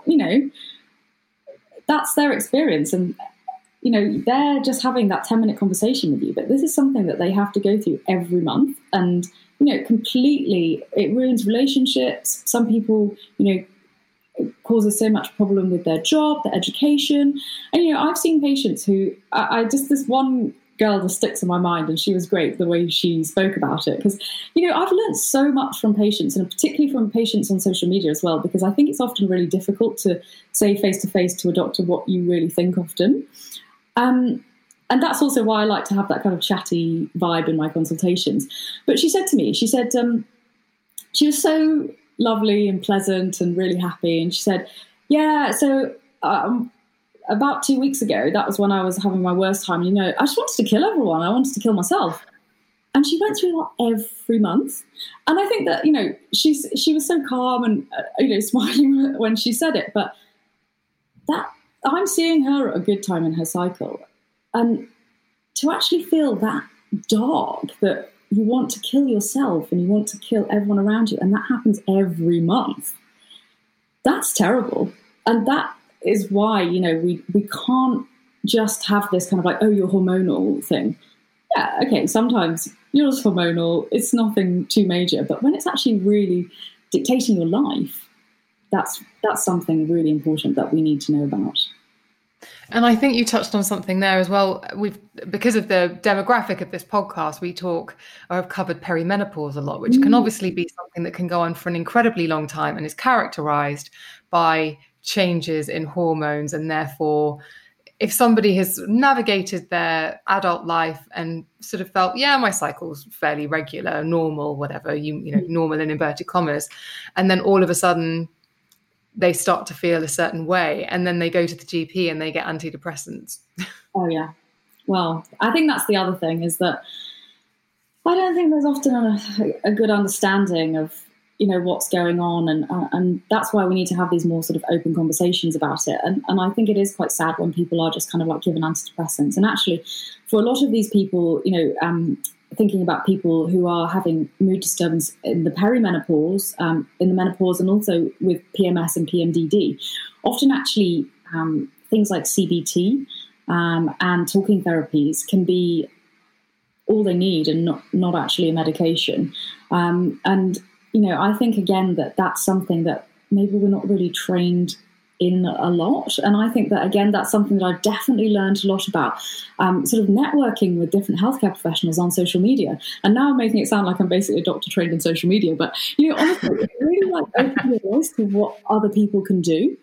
that's their experience. And, they're just having that 10-minute conversation with you. But this is something that they have to go through every month. And, completely, it ruins relationships. Some people, it causes so much problem with their job, their education. And, I've seen patients who, this one girl that sticks in my mind, and she was great the way she spoke about it, because I've learned so much from patients, and particularly from patients on social media as well, because I think it's often really difficult to say face to face to a doctor what you really think often, and that's also why I like to have that kind of chatty vibe in my consultations. But she said to me, she was so lovely and pleasant and really happy, and she said, yeah, so about 2 weeks ago, that was when I was having my worst time. I just wanted to kill everyone. I wanted to kill myself. And she went through that every month. And I think that, she was so calm and, smiling when she said it. But that I'm seeing her at a good time in her cycle. And to actually feel that dark, that you want to kill yourself and you want to kill everyone around you, and that happens every month, that's terrible. And that is why, we can't just have this kind of like, oh, you're hormonal thing. Yeah, okay, sometimes you're just hormonal. It's nothing too major. But when it's actually really dictating your life, that's something really important that we need to know about. And I think you touched on something there as well. Because of the demographic of this podcast, we talk or have covered perimenopause a lot, which can obviously be something that can go on for an incredibly long time and is characterized by changes in hormones, and therefore if somebody has navigated their adult life and sort of felt, yeah, my cycle's fairly regular, normal, whatever, you know, normal in inverted commas, and then all of a sudden they start to feel a certain way, and then they go to the GP and they get antidepressants. Oh, yeah. Well, I think that's the other thing, is that I don't think there's often a good understanding of, you know, what's going on, and that's why we need to have these more sort of open conversations about it. And I think it is quite sad when people are just kind of like given antidepressants. And actually, for a lot of these people, you know, thinking about people who are having mood disturbance in the perimenopause, in the menopause, and also with PMS and PMDD, often actually things like CBT and talking therapies can be all they need, and not actually a medication. And you know, I think again that that's something that maybe we're not really trained in a lot. And I think that, again, that's something that I've definitely learned a lot about, sort of networking with different healthcare professionals on social media. And now I'm making it sound like I'm basically a doctor trained in social media. But, you know, honestly, it's really like opening your eyes to what other people can do.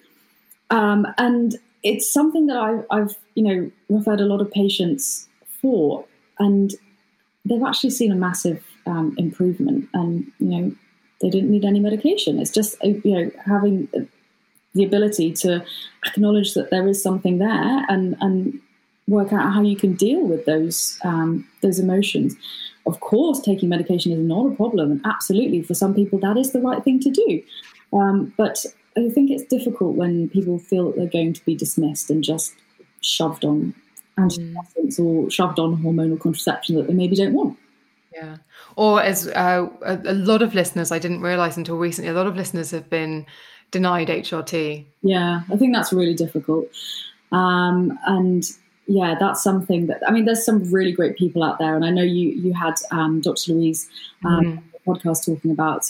And it's something that I've, you know, referred a lot of patients for, and they've actually seen a massive improvement. And, you know, they didn't need any medication. It's just, you know, having the ability to acknowledge that there is something there, and work out how you can deal with those emotions. Of course, taking medication is not a problem, and absolutely, for some people, that is the right thing to do. But I think it's difficult when people feel that they're going to be dismissed and just shoved on antidepressants or shoved on hormonal contraception that they maybe don't want. Yeah. Or as a lot of listeners, I didn't realize until recently, a lot of listeners have been denied HRT. Yeah, I think that's really difficult. And yeah, that's something that, I mean, there's some really great people out there. And I know you had Dr. Louise podcast talking about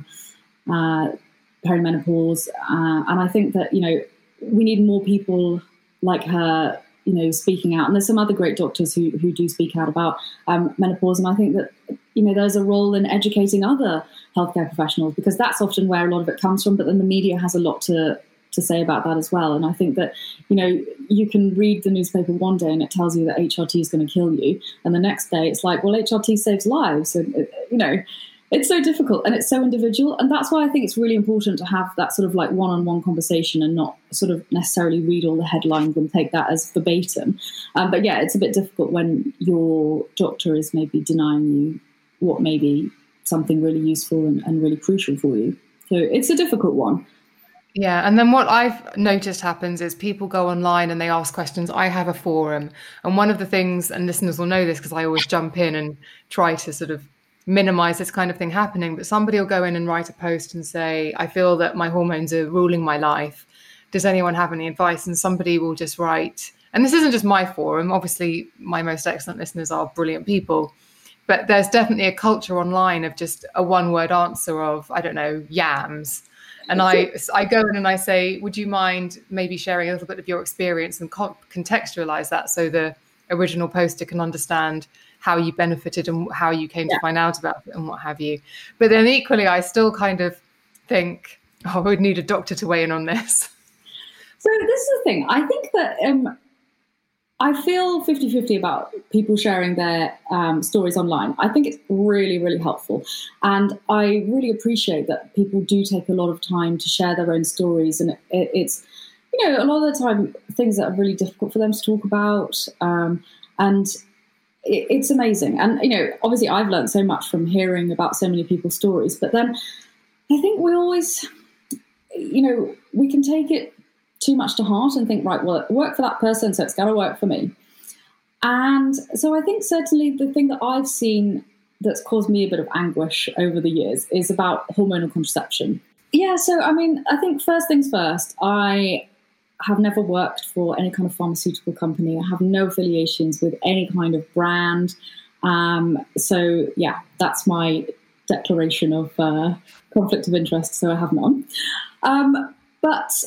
perimenopause. And I think that, you know, we need more people like her, you know, speaking out. And there's some other great doctors who do speak out about menopause. And I think that, you know, there's a role in educating other healthcare professionals, because that's often where a lot of it comes from. But then the media has a lot to say about that as well. And I think that, you know, you can read the newspaper one day and it tells you that HRT is going to kill you. And the next day it's like, well, HRT saves lives. And, you know, it's so difficult and it's so individual. And that's why I think it's really important to have that sort of like one-on-one conversation and not sort of necessarily read all the headlines and take that as verbatim. But yeah, it's a bit difficult when your doctor is maybe denying you what may be something really useful and really crucial for you. So it's a difficult one. Yeah. And then what I've noticed happens is people go online and they ask questions. I have a forum. And one of the things, and listeners will know this because I always jump in and try to sort of minimize this kind of thing happening, but somebody will go in and write a post and say, I feel that my hormones are ruling my life. Does anyone have any advice? And somebody will just write, and this isn't just my forum, obviously my most excellent listeners are brilliant people, but there's definitely a culture online of just a one-word answer of, I don't know, yams. And I go in and I say, would you mind maybe sharing a little bit of your experience and contextualize that so the original poster can understand how you benefited and how you came to find out about it and what have you. But then equally, I still kind of think, I would need a doctor to weigh in on this. So this is the thing. I think that I feel 50-50 about people sharing their stories online. I think it's really, really helpful. And I really appreciate that people do take a lot of time to share their own stories. And it's, you know, a lot of the time things that are really difficult for them to talk about. And it's amazing. And, you know, obviously I've learned so much from hearing about so many people's stories. But then I think we always, you know, we can take it too much to heart and think, right, well, it worked for that person, so it's got to work for me. And so I think certainly the thing that I've seen that's caused me a bit of anguish over the years is about hormonal contraception. Yeah, so I mean, I think first things first, I have never worked for any kind of pharmaceutical company. I have no affiliations with any kind of brand. So yeah, that's my declaration of conflict of interest, so I have none. But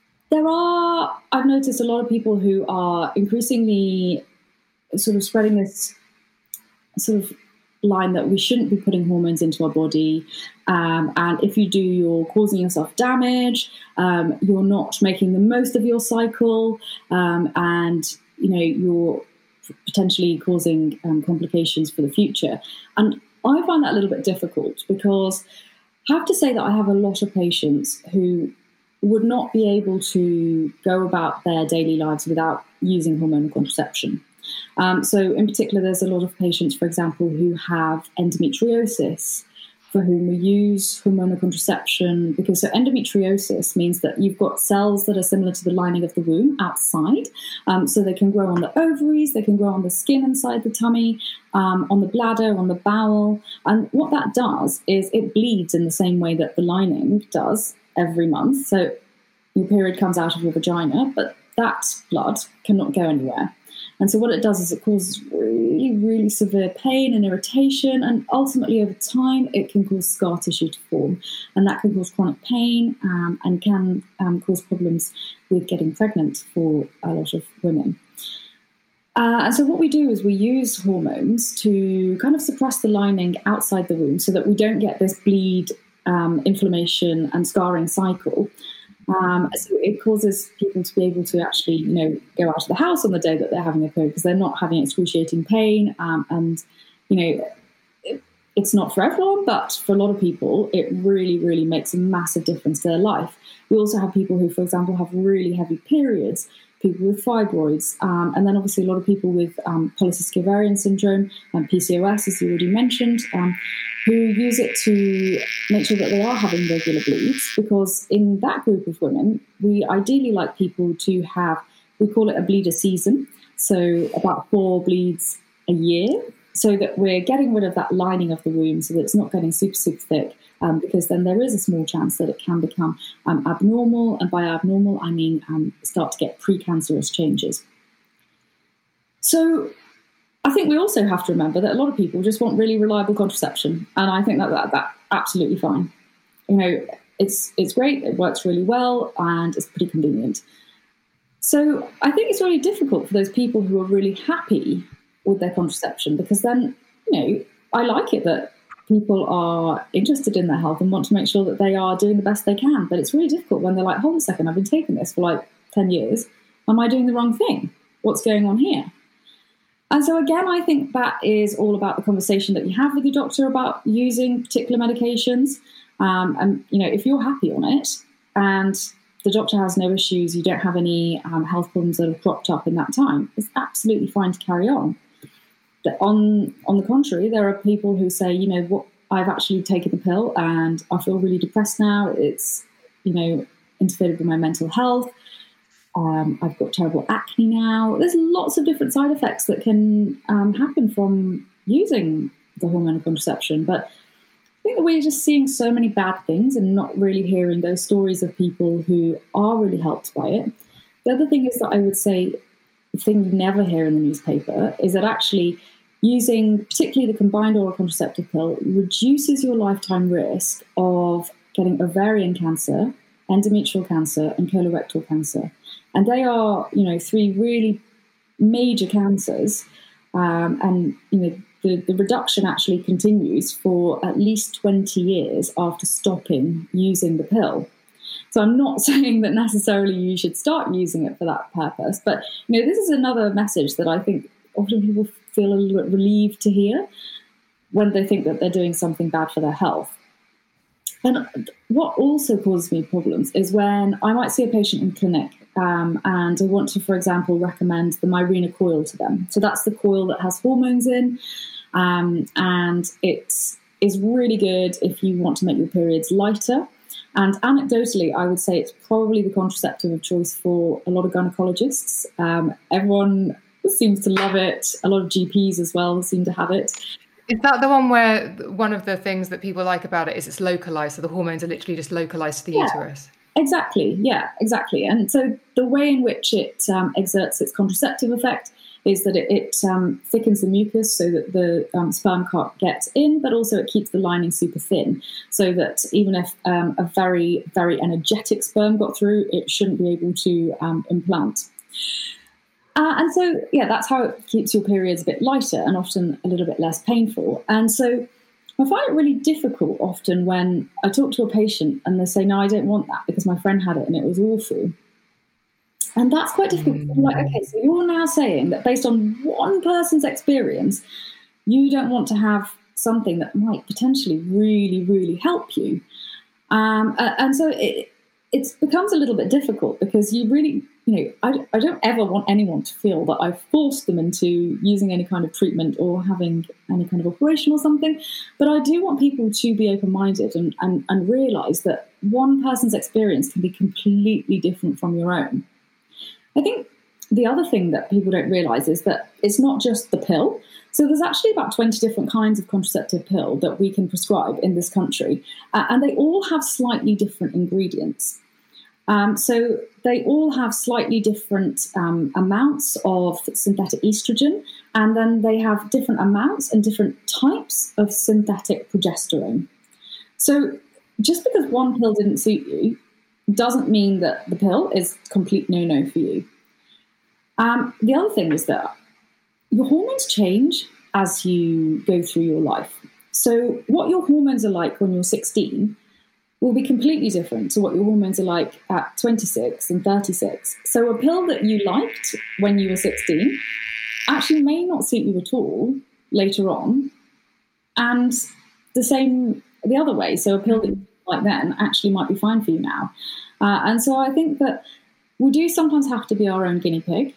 I've noticed a lot of people who are increasingly sort of spreading this sort of line that we shouldn't be putting hormones into our body. And if you do, you're causing yourself damage. You're not making the most of your cycle. And, you're potentially causing complications for the future. And I find that a little bit difficult because I have to say that I have a lot of patients who would not be able to go about their daily lives without using hormonal contraception. So in particular, there's a lot of patients, for example, who have endometriosis, for whom we use hormonal contraception because so endometriosis means that you've got cells that are similar to the lining of the womb outside. So they can grow on the ovaries, they can grow on the skin inside the tummy, on the bladder, on the bowel. And what that does is it bleeds in the same way that the lining does every month. So your period comes out of your vagina, but that blood cannot go anywhere. And so what it does is it causes really, really severe pain and irritation. And ultimately, over time, it can cause scar tissue to form. And that can cause chronic pain and can cause problems with getting pregnant for a lot of women. And so what we do is we use hormones to kind of suppress the lining outside the womb so that we don't get this bleed, inflammation and scarring cycle. So it causes people to be able to actually, go out of the house on the day that they're having a period because they're not having excruciating pain. It's not for everyone, but for a lot of people, it really, really makes a massive difference to their life. We also have people who, for example, have really heavy periods, people with fibroids, and then obviously a lot of people with polycystic ovarian syndrome and PCOS, as you already mentioned, who use it to make sure that they are having regular bleeds, because in that group of women, we ideally like people to have, we call it a bleeder season, so about 4 bleeds a year, so that we're getting rid of that lining of the womb so that it's not getting super, super thick, because then there is a small chance that it can become abnormal, and by abnormal, I mean start to get precancerous changes. So I think we also have to remember that a lot of people just want really reliable contraception, and I think that's absolutely fine. It's great, it works really well, and it's pretty convenient. So I think it's really difficult for those people who are really happy with their contraception, because then, I like it that people are interested in their health and want to make sure that they are doing the best they can. But it's really difficult when they're like, hold on a second, I've been taking this for like 10 years. Am I doing the wrong thing? What's going on here? And so again, I think that is all about the conversation that you have with your doctor about using particular medications. And, if you're happy on it and the doctor has no issues, you don't have any health problems that have cropped up in that time, it's absolutely fine to carry on. On the contrary, there are people who say, I've actually taken the pill and I feel really depressed now. It's, interfered with my mental health. I've got terrible acne now. There's lots of different side effects that can happen from using the hormonal contraception. But I think that we're just seeing so many bad things and not really hearing those stories of people who are really helped by it. The other thing is that I would say, the thing you never hear in the newspaper is that actually using particularly the combined oral contraceptive pill reduces your lifetime risk of getting ovarian cancer, endometrial cancer, and colorectal cancer. And they are, 3 really major cancers. The reduction actually continues for at least 20 years after stopping using the pill. So I'm not saying that necessarily you should start using it for that purpose. But, this is another message that I think often people feel a little bit relieved to hear when they think that they're doing something bad for their health. And what also causes me problems is when I might see a patient in clinic and I want to, for example, recommend the Mirena coil to them. So that's the coil that has hormones in, and it is really good if you want to make your periods lighter. And anecdotally, I would say it's probably the contraceptive of choice for a lot of gynecologists. Everyone seems to love it. A lot of GPs as well seem to have it. Is that the one where one of the things that people like about it is it's localized, so the hormones are literally just localized to the uterus? Exactly. Yeah, exactly. And so the way in which it exerts its contraceptive effect is that it thickens the mucus so that the sperm can't get in, but also it keeps the lining super thin so that even if a very, very energetic sperm got through, it shouldn't be able to implant. And so, that's how it keeps your periods a bit lighter and often a little bit less painful. And so I find it really difficult often when I talk to a patient and they say, no, I don't want that because my friend had it and it was awful. And that's quite difficult. Like, okay, so you're now saying that based on one person's experience, you don't want to have something that might potentially really, really help you. And so it becomes a little bit difficult because you really, I don't ever want anyone to feel that I've forced them into using any kind of treatment or having any kind of operation or something. But I do want people to be open-minded and realise that one person's experience can be completely different from your own. I think the other thing that people don't realise is that it's not just the pill. So there's actually about 20 different kinds of contraceptive pill that we can prescribe in this country. And they all have slightly different ingredients. So they all have slightly different amounts of synthetic estrogen. And then they have different amounts and different types of synthetic progesterone. So just because one pill didn't suit you doesn't mean that the pill is complete no-no for you. The other thing is that your hormones change as you go through your life. So what your hormones are like when you're 16 will be completely different to what your hormones are like at 26 and 36. So a pill that you liked when you were 16 actually may not suit you at all later on. And the same the other way. So a pill that you like then actually might be fine for you now. And so I think that we do sometimes have to be our own guinea pig.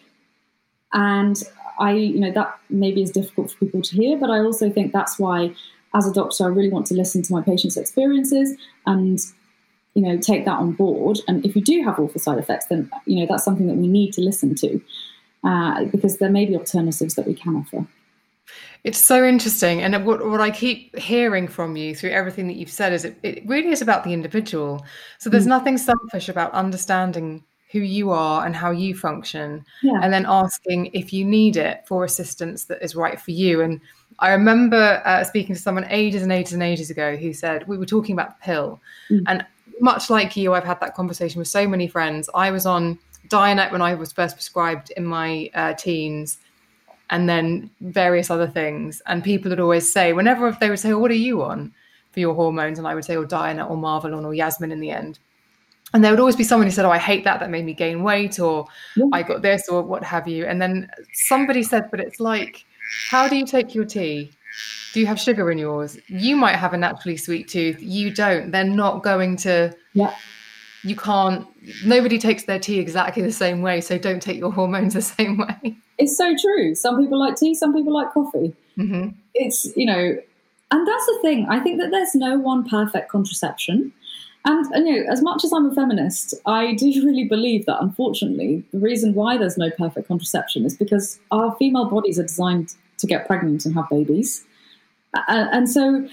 And that maybe is difficult for people to hear, but I also think that's why, as a doctor, I really want to listen to my patients' experiences and, take that on board. And if you do have awful side effects, then, that's something that we need to listen to because there may be alternatives that we can offer. It's so interesting. And what I keep hearing from you through everything that you've said is it really is about the individual. So there's nothing selfish about understanding who you are and how you function, and then asking if you need it for assistance that is right for you. And I remember speaking to someone ages and ages and ages ago who said, we were talking about the pill. And much like you, I've had that conversation with so many friends. I was on Dianet when I was first prescribed in my teens, and then various other things. And people would always say, whenever they would say, what are you on for your hormones? And I would say, Dianet or Marvelon or Yasmin in the end. And there would always be someone who said, I hate that made me gain weight, or I got this, or what have you. And then somebody said, but it's like, how do you take your tea? Do you have sugar in yours? You might have a naturally sweet tooth. You don't. They're not going to, you can't, nobody takes their tea exactly the same way. So don't take your hormones the same way. It's so true. Some people like tea, some people like coffee. Mm-hmm. It's, and that's the thing. I think that there's no one perfect contraception. And as much as I'm a feminist, I do really believe that, unfortunately, the reason why there's no perfect contraception is because our female bodies are designed to get pregnant and have babies. And so,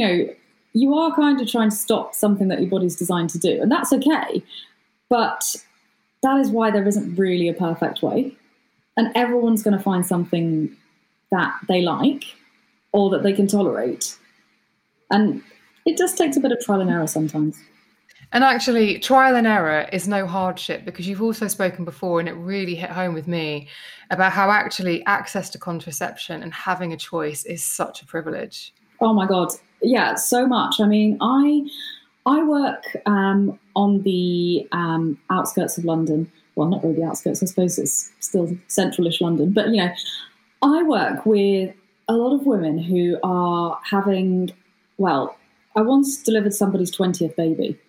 you are kind of trying to stop something that your body's designed to do. And that's okay. But that is why there isn't really a perfect way. And everyone's going to find something that they like or that they can tolerate. And it just takes a bit of trial and error sometimes. And actually, trial and error is no hardship, because you've also spoken before, and it really hit home with me, about how actually access to contraception and having a choice is such a privilege. Oh my God. Yeah, so much. I mean, I work on the outskirts of London. Well, not really the outskirts. I suppose it's still centralish London. But, I work with a lot of women who are having, I once delivered somebody's 20th baby.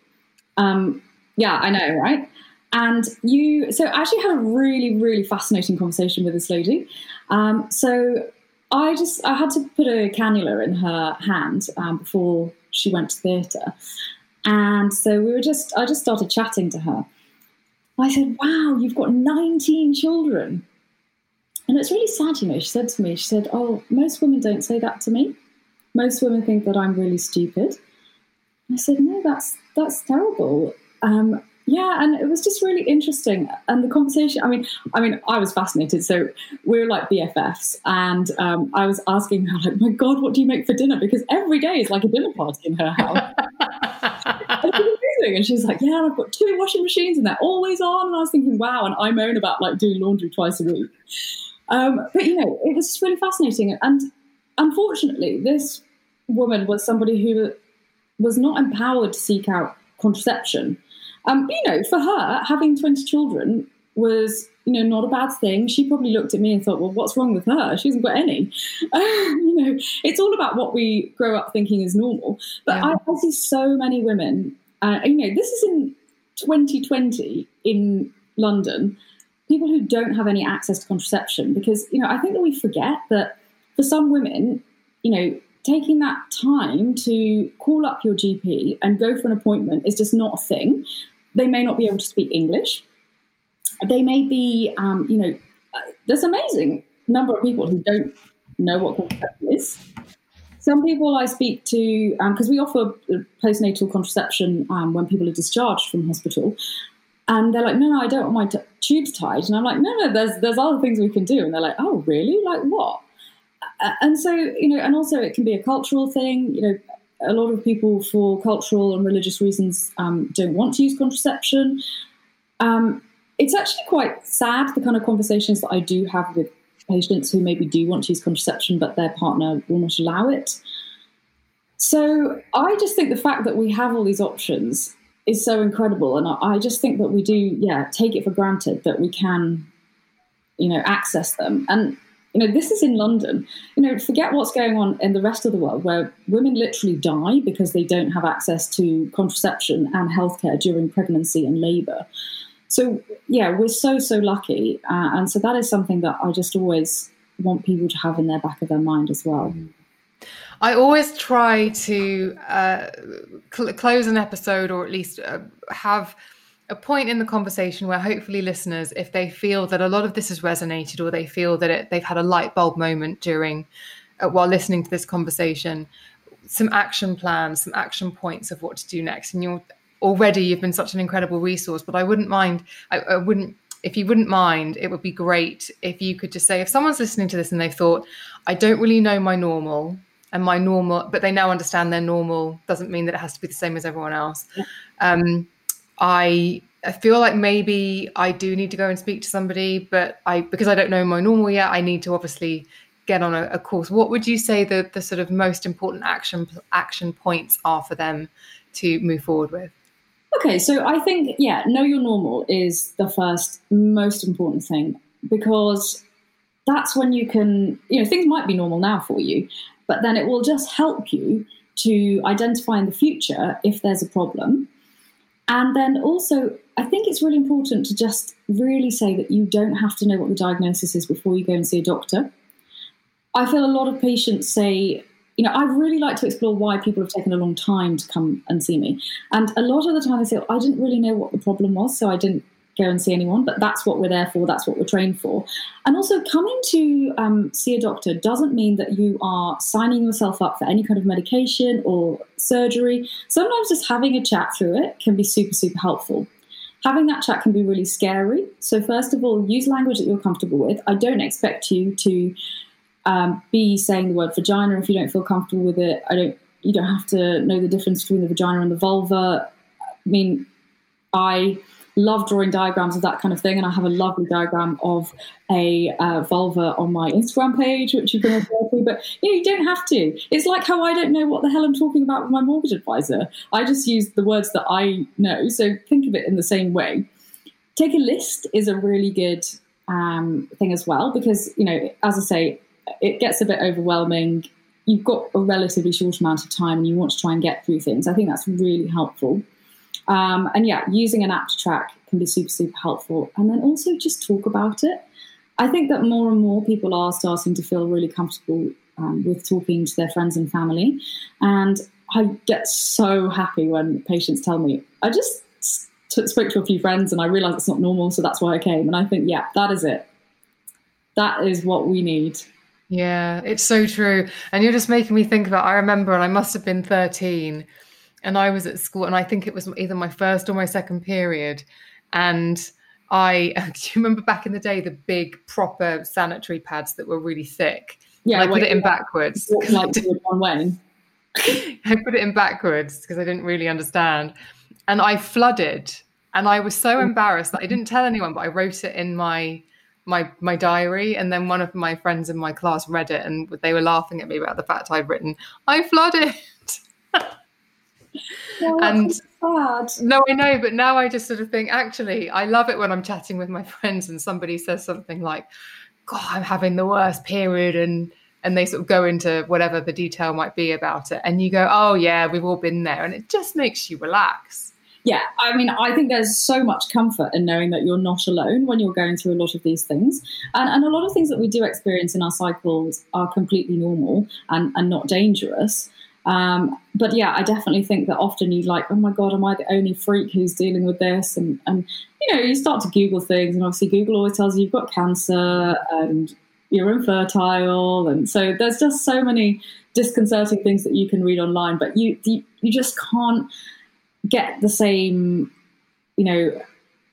Yeah, I know, right? And so I actually had a really, really fascinating conversation with this lady. So I had to put a cannula in her hand before she went to theatre. And so I just started chatting to her. I said, wow, you've got 19 children. And it's really sad, she said to me, oh, most women don't say that to me. Most women think that I'm really stupid. I said, no, that's terrible. Yeah, and it was just really interesting. And the conversation, I mean, I was fascinated. So we were like BFFs. And I was asking her, like, my God, what do you make for dinner? Because every day is like a dinner party in her house. And doing? And she's like, yeah, I've got 2 washing machines and they're always on. And I was thinking, wow. And I moan about like doing laundry twice a week. But, you know, it was just really fascinating. And unfortunately, this woman was somebody who was not empowered to seek out contraception. But, you know, for her, having 20 children was, you know, not a bad thing. She probably looked at me and thought, well, what's wrong with her? She hasn't got any. You know, it's all about what we grow up thinking is normal. But I see so many women, you know, this is in 2020 in London, people who don't have any access to contraception, because, you know, I think that we forget that for some women, you know, taking that time to call up your GP and go for an appointment is just not a thing. They may not be able to speak English. They may be, you know, there's an amazing number of people who don't know what contraception is. Some people I speak to, because we offer postnatal contraception when people are discharged from hospital, and they're like, no, I don't want my tubes tied. And I'm like, no, there's other things we can do. And they're like, oh, really? Like what? And so, you know, and also it can be a cultural thing. You know, a lot of people for cultural and religious reasons don't want to use contraception. It's actually quite sad, the kind of conversations that I do have with patients who maybe do want to use contraception, but their partner will not allow it. So I just think the fact that we have all these options is so incredible. And I just think that we do, take it for granted that we can, you know, access them. And, you know, this is in London. You know, forget what's going on in the rest of the world, where women literally die because they don't have access to contraception and healthcare during pregnancy and labour. So, yeah, we're so lucky. And so that is something that I just always want people to have in their back of their mind as well. I always try to close an episode, or at least have a point in the conversation where hopefully listeners, if they feel that a lot of this has resonated, or they feel that they've had a light bulb moment during while listening to this conversation, some action plans, some action points of what to do next. And you've been such an incredible resource, but I wouldn't mind, if you wouldn't mind, it would be great if you could just say, if someone's listening to this and they've thought, I don't really know my normal, but they now understand their normal doesn't mean that it has to be the same as everyone else. I feel like maybe I do need to go and speak to somebody, but because I don't know my normal yet, I need to obviously get on a course. What would you say the sort of most important action points are for them to move forward with? Okay, so I think, know your normal is the first most important thing, because that's when you can, you know, things might be normal now for you, but then it will just help you to identify in the future if there's a problem. And then also, I think it's really important to just really say that you don't have to know what the diagnosis is before you go and see a doctor. I feel a lot of patients say, you know, I'd really like to explore why people have taken a long time to come and see me. And a lot of the time they say, I didn't really know what the problem was, so I didn't go and see anyone, but that's what we're there for, that's what we're trained for. And also, coming to see a doctor doesn't mean that you are signing yourself up for any kind of medication or surgery. Sometimes just having a chat through it can be super helpful. Having that chat can be really scary. So first of all, use language that you're comfortable with. I don't expect you to be saying the word vagina if you don't feel comfortable with it. You don't have to know the difference between the vagina and the vulva. I mean, I love drawing diagrams of that kind of thing, and I have a lovely diagram of a vulva on my Instagram page, which you can refer to. But you don't have to. It's like how I don't know what the hell I'm talking about with my mortgage advisor. I just use the words that I know. So think of it in the same way. Take a list is a really good thing as well, because, you know, as I say, it gets a bit overwhelming. You've got a relatively short amount of time and you want to try and get through things. I think that's really helpful. And using an app to track can be super helpful. And then also just talk about it. I think that more and more people are starting to feel really comfortable with talking to their friends and family. And I get so happy when patients tell me, I just spoke to a few friends and I realized it's not normal, so that's why I came. And I think, that is it. That is what we need. Yeah, it's so true. And you're just making me think about, I remember, and I must have been 13, and I was at school, and I think it was either my first or my second period. And do you remember back in the day, the big proper sanitary pads that were really thick? Yeah. And I put it in backwards. Like one way. I put it in backwards because I didn't really understand. and I flooded, and I was so embarrassed that I didn't tell anyone, but I wrote it in my diary, and then one of my friends in my class read it, and they were laughing at me about the fact I'd written, I flooded. And sad. No, I know, but now I just sort of think, actually, I love it when I'm chatting with my friends and somebody says something like, God, I'm having the worst period, and they sort of go into whatever the detail might be about it, and you go, oh yeah, we've all been there, and it just makes you relax. Yeah, I mean, I think there's so much comfort in knowing that you're not alone when you're going through a lot of these things. And a lot of things that we do experience in our cycles are completely normal and not dangerous. But yeah, I definitely think that often you're like, oh my God, am I the only freak who's dealing with this? And you know, you start to Google things, and obviously Google always tells you you've got cancer and you're infertile. And so there's just so many disconcerting things that you can read online, but you just can't get the same, you know,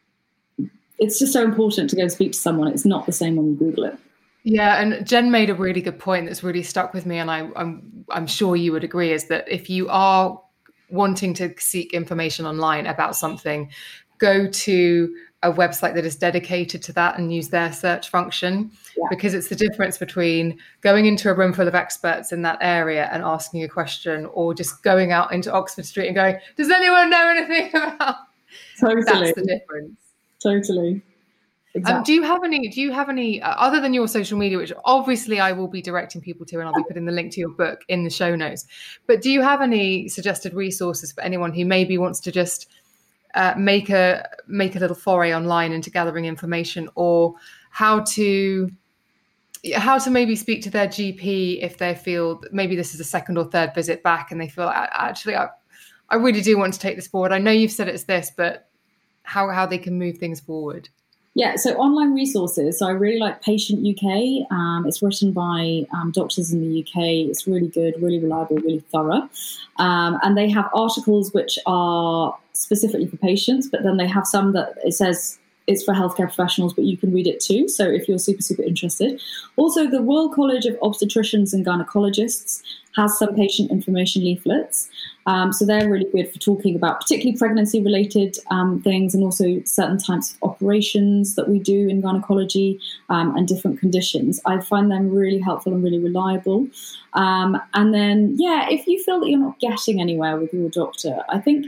it's just so important to go and speak to someone. It's not the same when you Google it. Yeah, and Jen made a really good point that's really stuck with me, and I'm sure you would agree, is that if you are wanting to seek information online about something, go to a website that is dedicated to that and use their search function, because it's the difference between going into a room full of experts in that area and asking a question, or just going out into Oxford Street and going, does anyone know anything about? Totally. That's the difference. Totally. Exactly. Do you have any other than your social media, which obviously I will be directing people to, and I'll be putting the link to your book in the show notes, but do you have any suggested resources for anyone who maybe wants to just make a little foray online into gathering information, or how to maybe speak to their GP if they feel maybe this is a second or third visit back and they feel, actually, I really do want to take this forward. I know you've said it's this, but how they can move things forward? Yeah, so online resources. So I really like Patient UK. It's written by doctors in the UK. It's really good, really reliable, really thorough. And they have articles which are specifically for patients, but then they have some that it says it's for healthcare professionals, but you can read it too. So if you're super, super interested. Also, the Royal College of Obstetricians and Gynecologists has some patient information leaflets. So they're really good for talking about particularly pregnancy-related things, and also certain types of operations that we do in gynecology and different conditions. I find them really helpful and really reliable. And then, yeah, if you feel that you're not getting anywhere with your doctor, I think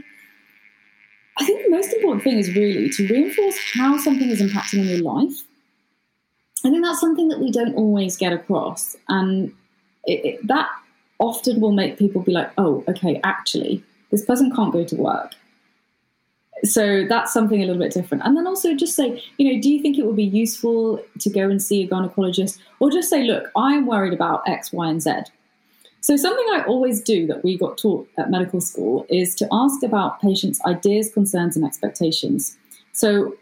the most important thing is really to reinforce how something is impacting on your life. I think that's something that we don't always get across. And that often will make people be like, oh, okay, actually, this person can't go to work. So that's something a little bit different. And then also just say, you know, do you think it would be useful to go and see a gynecologist? Or just say, look, I'm worried about X, Y, and Z. So something I always do that we got taught at medical school is to ask about patients' ideas, concerns, and expectations. So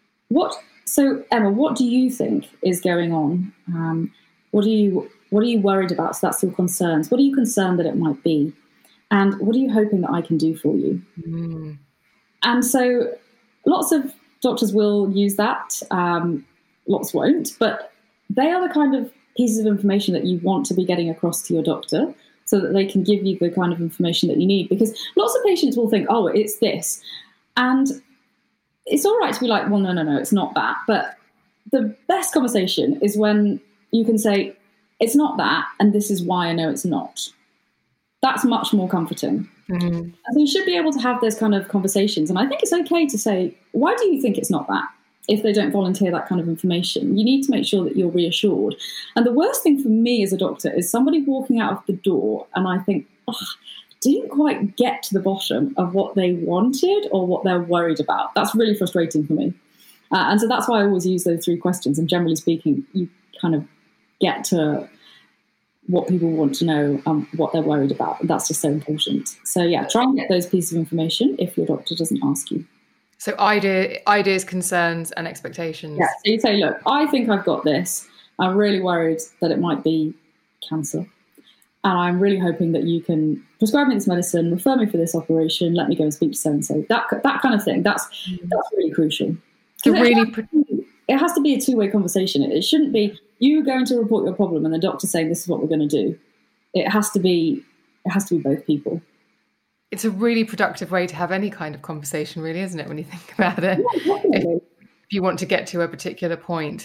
Emma, what do you think is going on? What are you worried about? So that's your concerns. What are you concerned that it might be? And what are you hoping that I can do for you? Mm. And so lots of doctors will use that. Lots won't. But they are the kind of pieces of information that you want to be getting across to your doctor so that they can give you the kind of information that you need. Because lots of patients will think, oh, it's this. And it's all right to be like, well, no, it's not that. But the best conversation is when you can say, it's not that, and this is why I know it's not. That's much more comforting. Mm-hmm. And so you should be able to have those kind of conversations. And I think it's okay to say, why do you think it's not that? If they don't volunteer that kind of information, you need to make sure that you're reassured. And the worst thing for me as a doctor is somebody walking out of the door and I think, didn't quite get to the bottom of what they wanted or what they're worried about. That's really frustrating for me. And so that's why I always use those 3 questions. And generally speaking, you kind of get to what people want to know, what they're worried about. And that's just so important. So yeah, try and get those pieces of information if your doctor doesn't ask you. So ideas, concerns, and expectations. Yeah, so you say, look, I think I've got this. I'm really worried that it might be cancer. And I'm really hoping that you can prescribe me this medicine, refer me for this operation, let me go and speak to so-and-so. That kind of thing. That's really crucial. It has to be a 2-way conversation. It shouldn't be you going to report your problem and the doctor saying this is what we're going to do. It has to be both people. it's a really productive way to have any kind of conversation, really, isn't it, when you think about it? If you want to get to a particular point.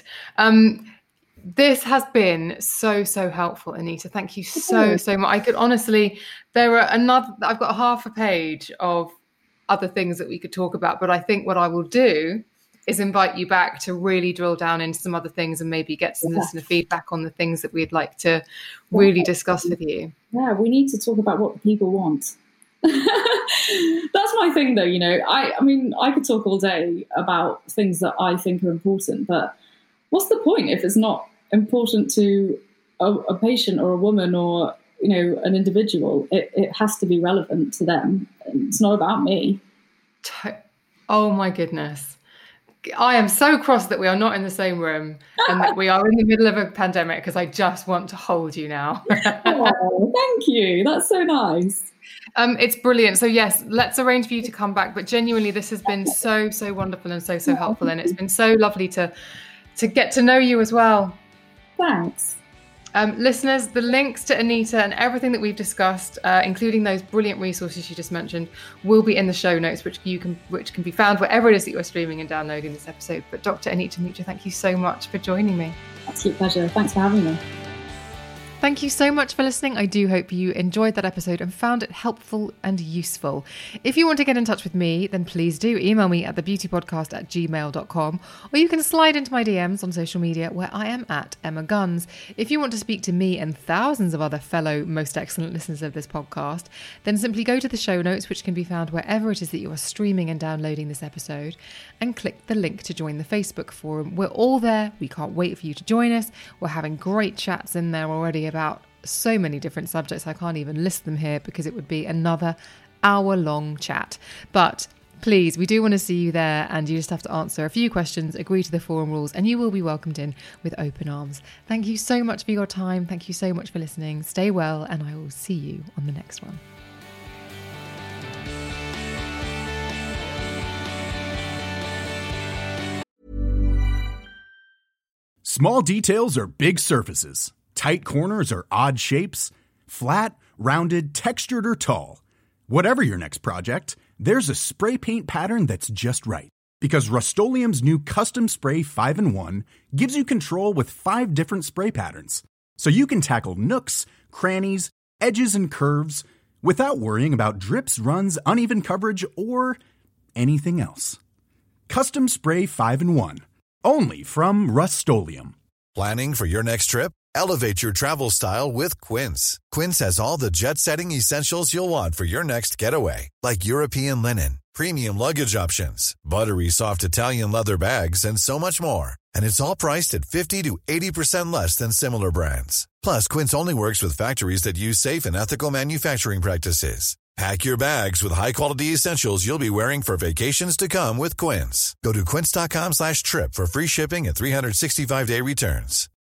This has been so helpful, Anita. Thank you so much. I could honestly, I've got half a page of other things that we could talk about, but I think what I will do is invite you back to really drill down into some other things and maybe get some listener feedback on the things that we'd like to really discuss with you. Yeah, we need to talk about what the people want. That's my thing, though. I mean, I could talk all day about things that I think are important, but what's the point if it's not important to a patient or a woman or an individual? It has to be relevant to them. It's not about me. Oh my goodness, I am so cross that we are not in the same room and that we are in the middle of a pandemic, because I just want to hold you now. Oh, thank you, that's so nice. It's brilliant. So yes, let's arrange for you to come back, but genuinely this has been so wonderful and so helpful, and it's been so lovely to get to know you as well. Thanks. Listeners, the links to Anita and everything that we've discussed, including those brilliant resources you just mentioned, will be in the show notes, which can be found wherever it is that you're streaming and downloading this episode. But Dr. Anita Mitra, thank you so much for joining me. Absolute pleasure. Thanks for having me. Thank you so much for listening. I do hope you enjoyed that episode and found it helpful and useful. If you want to get in touch with me, then please do email me at thebeautypodcast@gmail.com, or you can slide into my DMs on social media where I am at Emma Guns. If you want to speak to me and thousands of other fellow most excellent listeners of this podcast, then simply go to the show notes, which can be found wherever it is that you are streaming and downloading this episode, and click the link to join the Facebook forum. We're all there. We can't wait for you to join us. We're having great chats in there already about so many different subjects. I can't even list them here because it would be another hour-long chat. But please, we do want to see you there, and you just have to answer a few questions, agree to the forum rules, and you will be welcomed in with open arms. Thank you so much for your time. Thank you so much for listening. Stay well, and I will see you on the next one. Small details are big surfaces. Tight corners are odd shapes. Flat, rounded, textured, or tall. Whatever your next project, there's a spray paint pattern that's just right. Because Rust-Oleum's new Custom Spray 5-in-1 gives you control with 5 different spray patterns. So you can tackle nooks, crannies, edges, and curves without worrying about drips, runs, uneven coverage, or anything else. Custom Spray 5-in-1. Only from Rust-Oleum. Planning for your next trip? Elevate your travel style with Quince. Quince has all the jet-setting essentials you'll want for your next getaway, like European linen, premium luggage options, buttery soft Italian leather bags, and so much more. And it's all priced at 50 to 80% less than similar brands. Plus, Quince only works with factories that use safe and ethical manufacturing practices. Pack your bags with high-quality essentials you'll be wearing for vacations to come with Quince. Go to quince.com/trip for free shipping and 365-day returns.